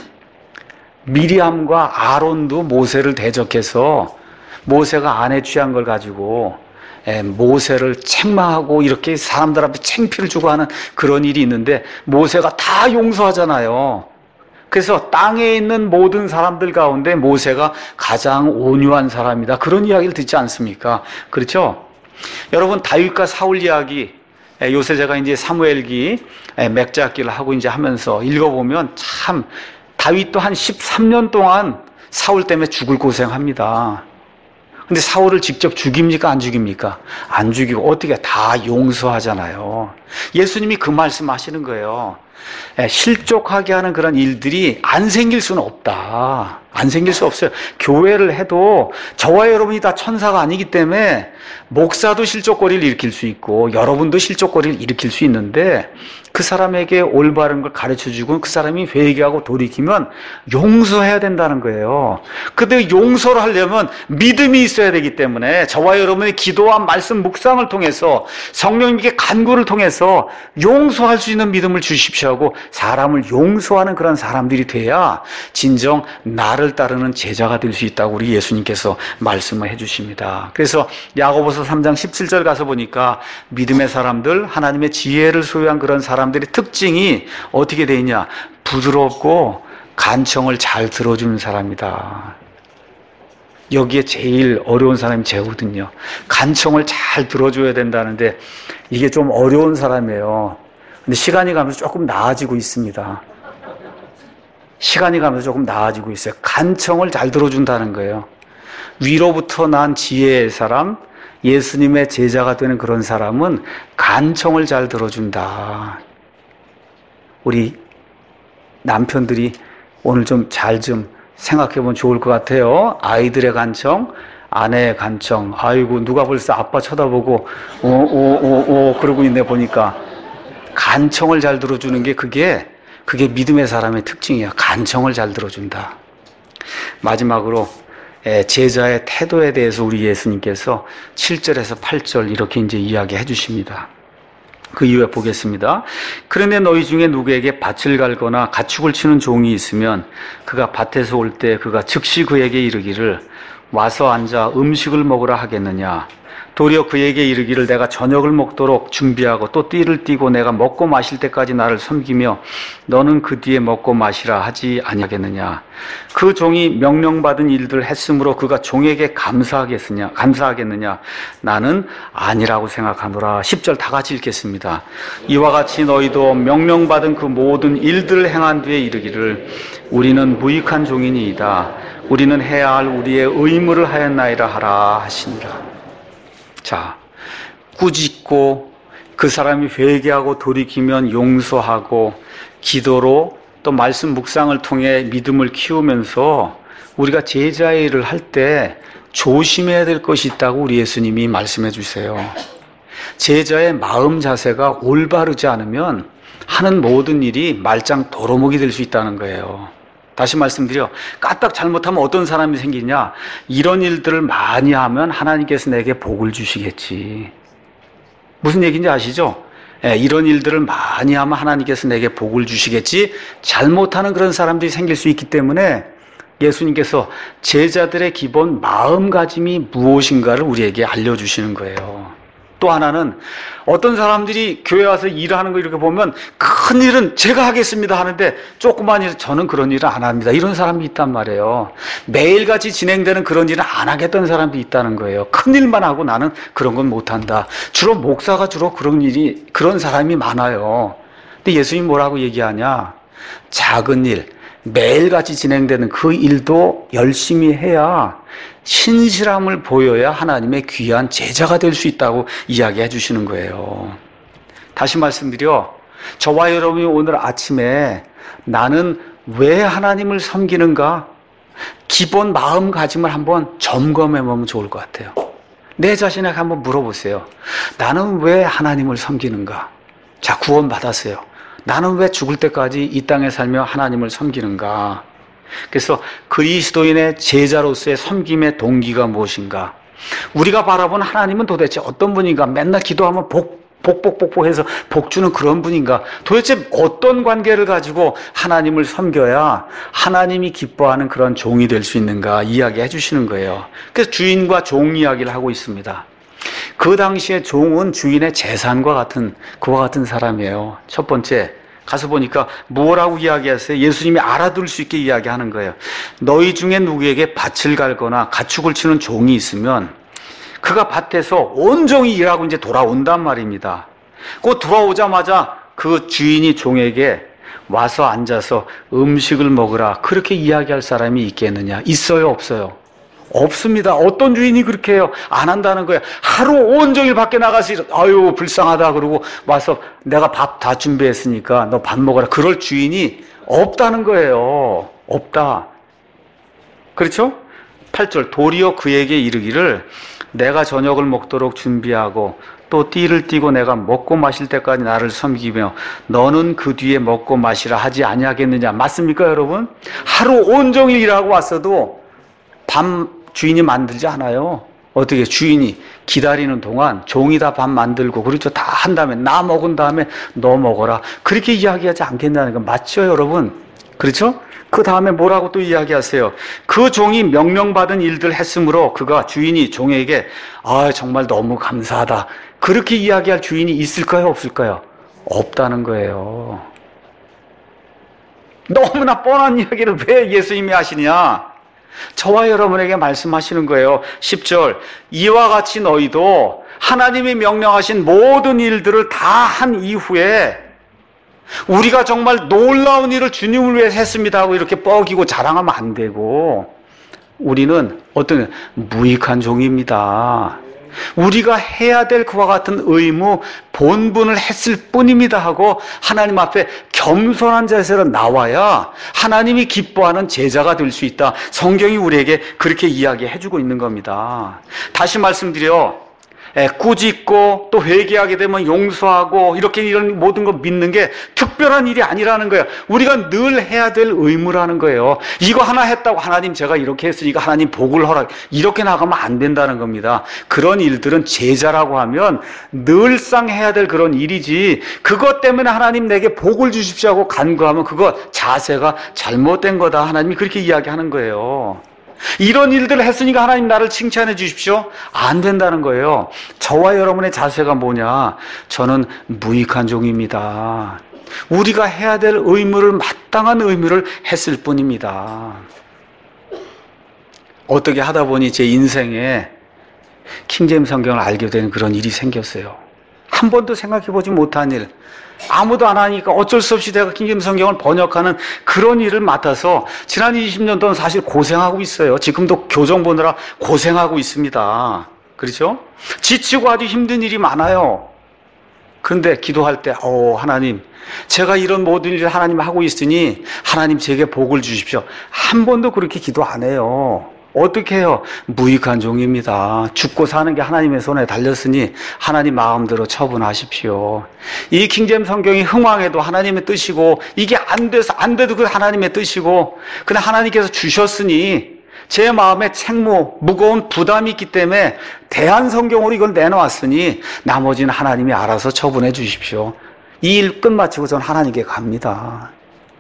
미리암과 아론도 모세를 대적해서 모세가 아내 취한 걸 가지고 모세를 책망하고 이렇게 사람들 앞에 창피를 주고 하는 그런 일이 있는데 모세가 다 용서하잖아요. 그래서 땅에 있는 모든 사람들 가운데 모세가 가장 온유한 사람이다. 그런 이야기를 듣지 않습니까? 그렇죠? 여러분 다윗과 사울 이야기 요새 제가 이제 사무엘기 맥잡기를 하고 이제 하면서 읽어보면 참 다윗도 한 13년 동안 사울 때문에 죽을 고생합니다. 근데 사울을 직접 죽입니까? 안 죽입니까? 안 죽이고 어떻게 다 용서하잖아요. 예수님이 그 말씀 하시는 거예요. 실족하게 하는 그런 일들이 안 생길 수는 없다. 안 생길 수 없어요. 교회를 해도 저와 여러분이 다 천사가 아니기 때문에 목사도 실족거리를 일으킬 수 있고 여러분도 실족거리를 일으킬 수 있는데 그 사람에게 올바른 걸 가르쳐주고 그 사람이 회개하고 돌이키면 용서해야 된다는 거예요. 근데 용서를 하려면 믿음이 있어야 되기 때문에 저와 여러분의 기도와 말씀 묵상을 통해서 성령님께 간구를 통해서 용서할 수 있는 믿음을 주십시오 하고 사람을 용서하는 그런 사람들이 돼야 진정 나를 따르는 제자가 될 수 있다고 우리 예수님께서 말씀을 해주십니다. 그래서 야고보서 3장 17절 가서 보니까 믿음의 사람들, 하나님의 지혜를 소유한 그런 사람들의 특징이 어떻게 되어 있냐? 부드럽고 간청을 잘 들어주는 사람이다. 여기에 제일 어려운 사람이 제거든요. 간청을 잘 들어줘야 된다는데 이게 좀 어려운 사람이에요. 근데 시간이 가면서 조금 나아지고 있습니다. 시간이 가면서 조금 나아지고 있어요. 간청을 잘 들어준다는 거예요. 위로부터 난 지혜의 사람, 예수님의 제자가 되는 그런 사람은 간청을 잘 들어준다. 우리 남편들이 오늘 좀 잘 좀 생각해보면 좋을 것 같아요. 아이들의 간청, 아내의 간청. 아이고 누가 벌써 아빠 쳐다보고 그러고 있네 보니까. 간청을 잘 들어주는 게 그게 믿음의 사람의 특징이야. 간청을 잘 들어준다. 마지막으로 제자의 태도에 대해서 우리 예수님께서 7절에서 8절 이렇게 이제 이야기해 주십니다. 그 이후에 보겠습니다. 그런데 너희 중에 누구에게 밭을 갈거나 가축을 치는 종이 있으면 그가 밭에서 올 때 그가 즉시 그에게 이르기를 와서 앉아 음식을 먹으라 하겠느냐? 도리어 그에게 이르기를 내가 저녁을 먹도록 준비하고 또 띠를 띠고 내가 먹고 마실 때까지 나를 섬기며 너는 그 뒤에 먹고 마시라 하지 아니하겠느냐? 그 종이 명령받은 일들을 했으므로 그가 종에게 감사하겠느냐? 나는 아니라고 생각하노라. 10절 다 같이 읽겠습니다. 이와 같이 너희도 명령받은 그 모든 일들을 행한 뒤에 이르기를 우리는 무익한 종이니이다. 우리는 해야 할 우리의 의무를 하였나이다 하라 하시니라. 자, 꾸짖고 그 사람이 회개하고 돌이키면 용서하고 기도로 또 말씀 묵상을 통해 믿음을 키우면서 우리가 제자의 일을 할 때 조심해야 될 것이 있다고 우리 예수님이 말씀해 주세요. 제자의 마음 자세가 올바르지 않으면 하는 모든 일이 말짱 도루묵이 될 수 있다는 거예요. 다시 말씀드려, 까딱 잘못하면 어떤 사람이 생기냐? 이런 일들을 많이 하면 하나님께서 내게 복을 주시겠지. 무슨 얘기인지 아시죠? 이런 일들을 많이 하면 하나님께서 내게 복을 주시겠지. 잘못하는 그런 사람들이 생길 수 있기 때문에 예수님께서 제자들의 기본 마음가짐이 무엇인가를 우리에게 알려주시는 거예요. 또 하나는 어떤 사람들이 교회 와서 일하는 거 이렇게 보면 큰 일은 제가 하겠습니다 하는데 조그만 일 저는 그런 일을 안 합니다. 이런 사람이 있단 말이에요. 매일같이 진행되는 그런 일을 안 하겠다는 사람도 있다는 거예요. 큰 일만 하고 나는 그런 건 못한다. 주로 목사가 주로 그런 사람이 많아요. 근데 예수님이 뭐라고 얘기하냐? 작은 일, 매일같이 진행되는 그 일도 열심히 해야 신실함을 보여야 하나님의 귀한 제자가 될 수 있다고 이야기해 주시는 거예요. 다시 말씀드려, 저와 여러분이 오늘 아침에 나는 왜 하나님을 섬기는가? 기본 마음가짐을 한번 점검해 보면 좋을 것 같아요. 내 자신에게 한번 물어보세요. 나는 왜 하나님을 섬기는가? 자, 구원 받았어요. 나는 왜 죽을 때까지 이 땅에 살며 하나님을 섬기는가? 그래서 그리스도인의 제자로서의 섬김의 동기가 무엇인가? 우리가 바라본 하나님은 도대체 어떤 분인가? 맨날 기도하면 복해서 복 주는 그런 분인가? 도대체 어떤 관계를 가지고 하나님을 섬겨야 하나님이 기뻐하는 그런 종이 될 수 있는가 이야기해 주시는 거예요. 그래서 주인과 종 이야기를 하고 있습니다. 그 당시에 종은 주인의 재산과 같은 그와 같은 사람이에요. 첫 번째, 가서 보니까 뭐라고 이야기하세요? 예수님이 알아들을 수 있게 이야기하는 거예요. 너희 중에 누구에게 밭을 갈거나 가축을 치는 종이 있으면 그가 밭에서 온종일 일하고 이제 돌아온단 말입니다. 그 돌아오자마자 그 주인이 종에게 와서 앉아서 음식을 먹으라 그렇게 이야기할 사람이 있겠느냐? 있어요, 없어요? 없습니다. 어떤 주인이 그렇게 해요? 안 한다는 거예요. 하루 온종일 밖에 나가서 아유 불쌍하다 그러고 와서 내가 밥 다 준비했으니까 너 밥 먹어라. 그럴 주인이 없다는 거예요. 없다. 그렇죠? 8절 도리어 그에게 이르기를 내가 저녁을 먹도록 준비하고 또 띠를 띠고 내가 먹고 마실 때까지 나를 섬기며 너는 그 뒤에 먹고 마시라 하지 아니하겠느냐. 맞습니까 여러분? 하루 온종일 일하고 왔어도 밥 주인이 만들지 않아요. 어떻게 주인이 기다리는 동안 종이 다 밥 만들고 그렇죠. 다 한 다음에 나 먹은 다음에 너 먹어라. 그렇게 이야기하지 않겠다는 거 맞죠 여러분? 그렇죠? 그 다음에 뭐라고 또 이야기하세요? 그 종이 명령받은 일들 했으므로 그가 주인이 종에게 정말 너무 감사하다. 그렇게 이야기할 주인이 있을까요? 없을까요? 없다는 거예요. 너무나 뻔한 이야기를 왜 예수님이 하시냐? 저와 여러분에게 말씀하시는 거예요. 10절 이와 같이 너희도 하나님이 명령하신 모든 일들을 다 한 이후에 우리가 정말 놀라운 일을 주님을 위해 했습니다 하고 이렇게 뻐기고 자랑하면 안 되고 우리는 어떤 무익한 종입니다. 우리가 해야 될 그와 같은 의무, 본분을 했을 뿐입니다 하고 하나님 앞에 겸손한 자세로 나와야 하나님이 기뻐하는 제자가 될 수 있다. 성경이 우리에게 그렇게 이야기해주고 있는 겁니다. 다시 말씀드려 꾸짖고 또 회개하게 되면 용서하고 이렇게 이런 모든 거 믿는 게 특별한 일이 아니라는 거예요. 우리가 늘 해야 될 의무라는 거예요. 이거 하나 했다고 하나님 제가 이렇게 했으니까 하나님 복을 허락, 이렇게 나가면 안 된다는 겁니다. 그런 일들은 제자라고 하면 늘상 해야 될 그런 일이지, 그것 때문에 하나님 내게 복을 주십시오 하고 간구하면 그거 자세가 잘못된 거다, 하나님이 그렇게 이야기하는 거예요. 이런 일들을 했으니까 하나님 나를 칭찬해 주십시오? 안 된다는 거예요. 저와 여러분의 자세가 뭐냐? 저는 무익한 종입니다. 우리가 해야 될 의무를, 마땅한 의무를 했을 뿐입니다. 어떻게 하다 보니 제 인생에 킹제임스 성경을 알게 된 그런 일이 생겼어요. 한 번도 생각해 보지 못한 일, 아무도 안 하니까 어쩔 수 없이 내가 킹제임스 성경을 번역하는 그런 일을 맡아서 지난 20년 동안 사실 고생하고 있어요. 지금도 교정 보느라 고생하고 있습니다. 그렇죠? 지치고 아주 힘든 일이 많아요. 그런데 기도할 때 하나님, 제가 이런 모든 일을 하나님 하고 있으니 하나님 제게 복을 주십시오. 한 번도 그렇게 기도 안 해요. 어떻게 해요? 무익한 종입니다. 죽고 사는 게 하나님의 손에 달렸으니 하나님 마음대로 처분하십시오. 이 킹제임스 성경이 흥왕해도 하나님의 뜻이고, 이게 안 돼도 그 하나님의 뜻이고, 근데 하나님께서 주셨으니 제 마음에 책무, 무거운 부담이 있기 때문에 대한 성경으로 이걸 내놓았으니 나머지는 하나님이 알아서 처분해 주십시오. 이 일 끝마치고 전 하나님께 갑니다.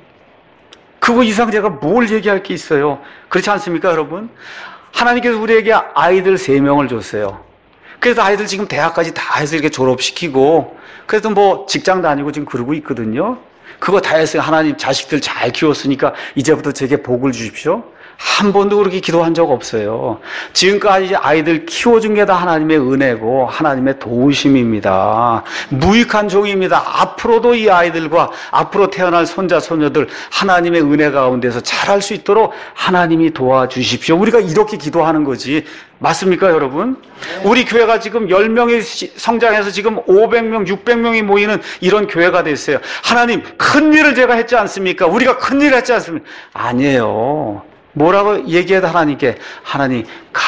그거 이상 제가 뭘 얘기할 게 있어요? 그렇지 않습니까, 여러분? 하나님께서 우리에게 아이들 3명을 줬어요. 그래서 아이들 지금 대학까지 다 해서 이렇게 졸업시키고, 그래서 뭐 직장 다니고 지금 그러고 있거든요. 그거 다 했어요. 하나님 자식들 잘 키웠으니까 이제부터 제게 복을 주십시오. 한 번도 그렇게 기도한 적 없어요. 지금까지 아이들 키워준 게 다 하나님의 은혜고 하나님의 도우심입니다. 무익한 종입니다. 앞으로도 이 아이들과 앞으로 태어날 손자 손녀들 하나님의 은혜 가운데서 잘할 수 있도록 하나님이 도와주십시오. 우리가 이렇게 기도하는 거지. 맞습니까, 여러분? 우리 교회가 지금 10명이 성장해서 지금 500명, 600명이 모이는 이런 교회가 됐어요. 하나님, 큰 일을 제가 했지 않습니까? 우리가 큰 일을 했지 않습니까? 아니에요. 뭐라고 얘기해도 하나님께, 하나님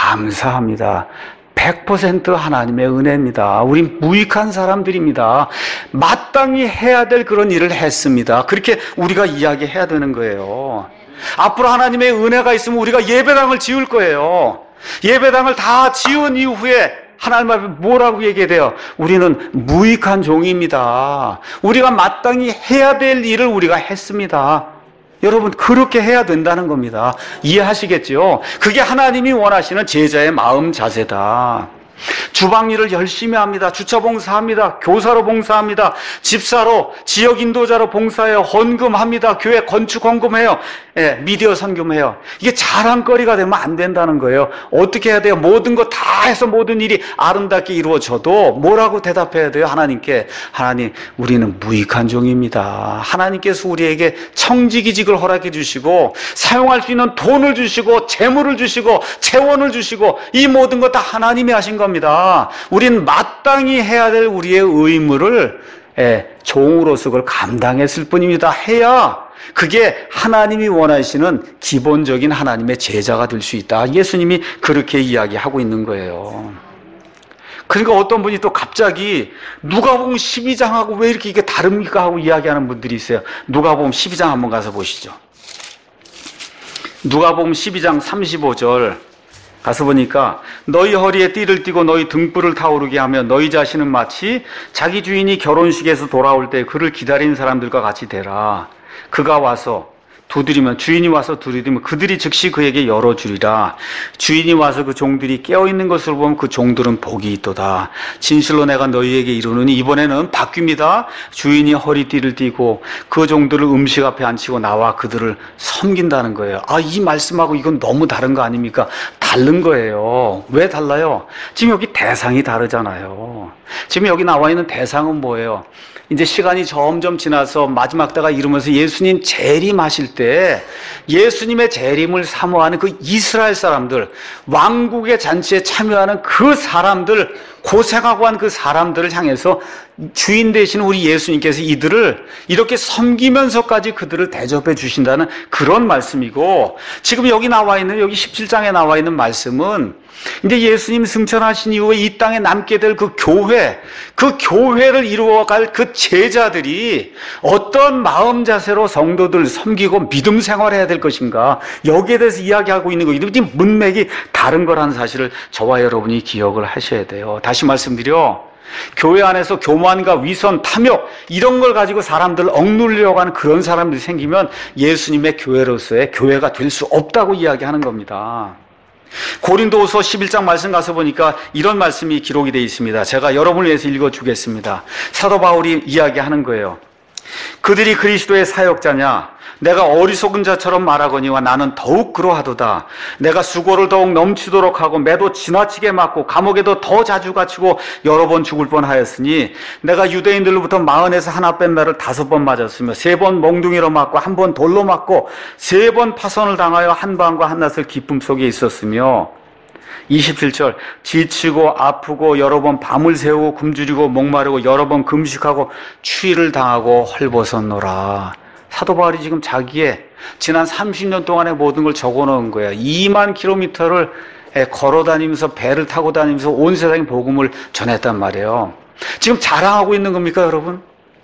감사합니다. 100% 하나님의 은혜입니다. 우린 무익한 사람들입니다. 마땅히 해야 될 그런 일을 했습니다. 그렇게 우리가 이야기해야 되는 거예요. 앞으로 하나님의 은혜가 있으면 우리가 예배당을 지을 거예요. 예배당을 다 지은 이후에 하나님 앞에 뭐라고 얘기해야 돼요? 우리는 무익한 종입니다. 우리가 마땅히 해야 될 일을 우리가 했습니다. 여러분, 그렇게 해야 된다는 겁니다. 이해하시겠죠? 그게 하나님이 원하시는 제자의 마음 자세다. 주방일을 열심히 합니다. 주차 봉사합니다. 교사로 봉사합니다. 집사로, 지역 인도자로 봉사해요. 헌금합니다. 교회 건축 헌금해요. 미디어 선교해요. 이게 자랑거리가 되면 안 된다는 거예요. 어떻게 해야 돼요? 모든 거 다 해서 모든 일이 아름답게 이루어져도 뭐라고 대답해야 돼요? 하나님께, 하나님, 우리는 무익한 종입니다. 하나님께서 우리에게 청지기직을 허락해 주시고 사용할 수 있는 돈을 주시고 재물을 주시고 재원을 주시고 이 모든 거 다 하나님이 하신 겁니다. 우린 마땅히 해야 될 우리의 의무를 종으로서 그걸 감당했을 뿐입니다. 해야 그게 하나님이 원하시는 기본적인 하나님의 제자가 될 수 있다. 예수님이 그렇게 이야기하고 있는 거예요. 그러니까 어떤 분이 또 갑자기 누가복음 12장하고 왜 이렇게 이게 다릅니까 하고 이야기하는 분들이 있어요. 누가복음 12장 한번 가서 보시죠. 누가복음 12장 35절 가서 보니까 너희 허리에 띠를 띠고 너희 등불을 타오르게 하며 너희 자신은 마치 자기 주인이 결혼식에서 돌아올 때 그를 기다리는 사람들과 같이 되라. 그가 와서 두드리면, 주인이 와서 두드리면 그들이 즉시 그에게 열어주리라. 주인이 와서 그 종들이 깨어있는 것을 보면 그 종들은 복이 있도다. 진실로 내가 너희에게 이르노니, 이번에는 바뀝니다. 주인이 허리띠를 띠고 그 종들을 음식 앞에 앉히고 나와 그들을 섬긴다는 거예요. 이 말씀하고 이건 너무 다른 거 아닙니까? 다른 거예요. 왜 달라요? 지금 여기 대상이 다르잖아요. 지금 여기 나와 있는 대상은 뭐예요? 이제 시간이 점점 지나서 마지막 때가 이르면서 예수님 재림하실 때 예수님의 재림을 사모하는 그 이스라엘 사람들, 왕국의 잔치에 참여하는 그 사람들, 고생하고 한 그 사람들을 향해서 주인 되신 우리 예수님께서 이들을 이렇게 섬기면서까지 그들을 대접해 주신다는 그런 말씀이고, 지금 여기 나와 있는, 여기 17장에 나와 있는 말씀은 이제 예수님 승천하신 이후에 이 땅에 남게 될 그 교회를 이루어갈 그 제자들이 어떤 마음 자세로 성도들 섬기고 믿음 생활해야 될 것인가, 여기에 대해서 이야기하고 있는 거기 때문에 문맥이 다른 거라는 사실을 저와 여러분이 기억을 하셔야 돼요. 다시 말씀드려, 교회 안에서 교만과 위선, 탐욕 이런 걸 가지고 사람들을 억누르려고 하는 그런 사람들이 생기면 예수님의 교회로서의 교회가 될 수 없다고 이야기하는 겁니다. 고린도후서 11장 말씀 가서 보니까 이런 말씀이 기록이 되어 있습니다. 제가 여러분을 위해서 읽어주겠습니다. 사도 바울이 이야기하는 거예요. 그들이 그리스도의 사역자냐? 내가 어리석은 자처럼 말하거니와 나는 더욱 그러하도다. 내가 수고를 더욱 넘치도록 하고 매도 지나치게 맞고 감옥에도 더 자주 갇히고 여러 번 죽을 뻔하였으니 내가 유대인들로부터 40에서 하나 뺀 날을 5번 맞았으며 3번 몽둥이로 맞고 1번 돌로 맞고 3번 파선을 당하여 한 밤과 한낮을 기쁨 속에 있었으며 27절 지치고 아프고 여러 번 밤을 새우고 굶주리고 목마르고 여러 번 금식하고 추위를 당하고 헐벗었노라. 사도 바울이 지금 자기의 지난 30년 동안의 모든 걸 적어놓은 거예요. 2만 킬로미터를 걸어 다니면서 배를 타고 다니면서 온 세상에 복음을 전했단 말이에요. 지금 자랑하고 있는 겁니까, 여러분?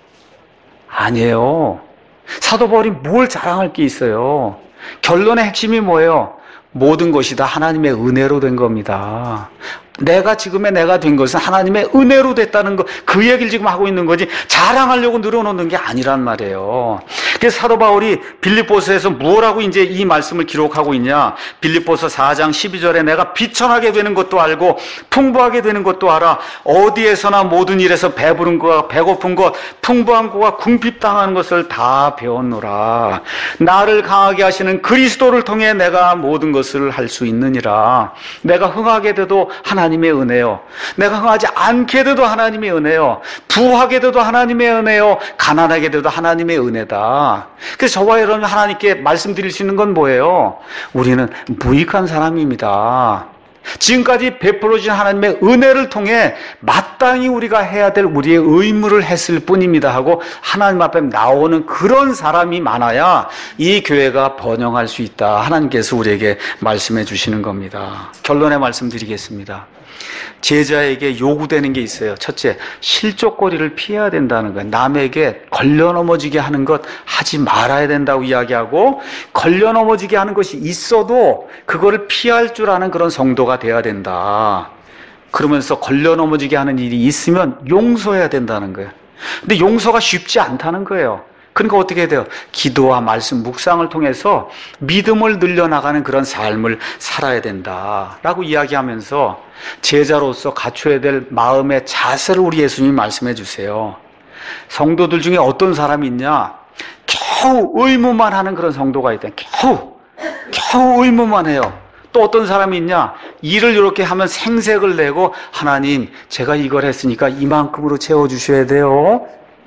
아니에요. 사도 바울이 뭘 자랑할 게 있어요? 결론의 핵심이 뭐예요? 모든 것이 다 하나님의 은혜로 된 겁니다. 내가 지금의 내가 된 것은 하나님의 은혜로 됐다는 거, 그 얘기를 지금 하고 있는 거지 자랑하려고 늘어놓는 게 아니란 말이에요. 그래서 사도 바울이 빌립보서에서 뭐라고 이제 이 말씀을 기록하고 있냐? 빌립보서 4장 12절에 내가 비천하게 되는 것도 알고 풍부하게 되는 것도 알아. 어디에서나 모든 일에서 배부른 것과 배고픈 것, 풍부한 것과 궁핍당하는 것을 다 배웠노라. 나를 강하게 하시는 그리스도를 통해 내가 모든 것을 할 수 있느니라. 내가 흥하게 돼도 하나님의 은혜요. 내가 흥하지 않게 돼도 하나님의 은혜요. 부하게 돼도 하나님의 은혜요. 가난하게 돼도 하나님의 은혜다. 그래서 저와 여러분 하나님께 말씀드릴 수 있는 건 뭐예요? 우리는 무익한 사람입니다. 지금까지 베풀어주신 하나님의 은혜를 통해 마땅히 우리가 해야 될 우리의 의무를 했을 뿐입니다 하고 하나님 앞에 나오는 그런 사람이 많아야 이 교회가 번영할 수 있다. 하나님께서 우리에게 말씀해 주시는 겁니다. 결론의 말씀드리겠습니다. 제자에게 요구되는 게 있어요. 첫째, 실족거리를 피해야 된다는 거예요. 남에게 걸려 넘어지게 하는 것 하지 말아야 된다고 이야기하고, 걸려 넘어지게 하는 것이 있어도 그거를 피할 줄 아는 그런 성도가 돼야 된다. 그러면서 걸려 넘어지게 하는 일이 있으면 용서해야 된다는 거예요. 근데 용서가 쉽지 않다는 거예요. 그러니까 어떻게 해야 돼요? 기도와 말씀, 묵상을 통해서 믿음을 늘려나가는 그런 삶을 살아야 된다라고 이야기하면서 제자로서 갖춰야 될 마음의 자세를 우리 예수님이 말씀해 주세요. 성도들 중에 어떤 사람이 있냐? 겨우 의무만 하는 그런 성도가 있다. 겨우 의무만 해요. 또 어떤 사람이 있냐? 일을 이렇게 하면 생색을 내고 하나님 제가 이걸 했으니까 이만큼으로 채워주셔야 돼요.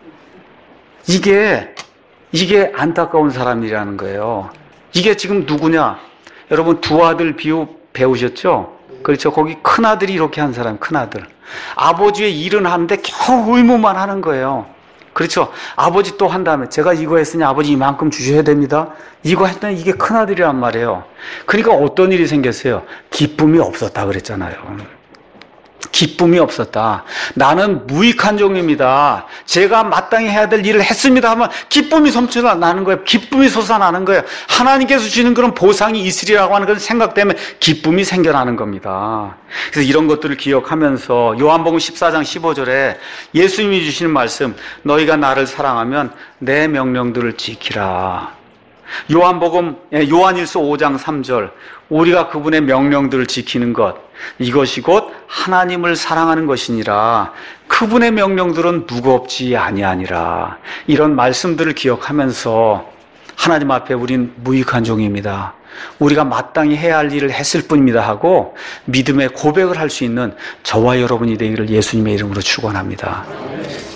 이게 안타까운 사람이라는 거예요. 이게 지금 누구냐? 여러분 두 아들 비유 배우셨죠? 그렇죠. 거기 큰아들이 이렇게 한 사람, 큰아들. 아버지의 일은 하는데 겨우 의무만 하는 거예요. 그렇죠. 아버지 또 한 다음에 제가 이거 했으니 아버지 이만큼 주셔야 됩니다. 이거 했더니 이게 큰아들이란 말이에요. 그러니까 어떤 일이 생겼어요? 기쁨이 없었다 그랬잖아요. 기쁨이 없었다. 나는 무익한 종입니다. 제가 마땅히 해야 될 일을 했습니다 하면 기쁨이 넘쳐나는 거예요. 기쁨이 솟아나는 거예요. 하나님께서 주시는 그런 보상이 있으리라고 하는 그런 생각 때문에 기쁨이 생겨나는 겁니다. 그래서 이런 것들을 기억하면서 요한복음 14장 15절에 예수님이 주시는 말씀, 너희가 나를 사랑하면 내 명령들을 지키라. 요한일서 5장 3절, 우리가 그분의 명령들을 지키는 것, 이것이 곧 하나님을 사랑하는 것이니라. 그분의 명령들은 무겁지 아니하니라. 이런 말씀들을 기억하면서 하나님 앞에 우린 무익한 종입니다. 우리가 마땅히 해야 할 일을 했을 뿐입니다 하고 믿음의 고백을 할 수 있는 저와 여러분이 되기를 예수님의 이름으로 축원합니다.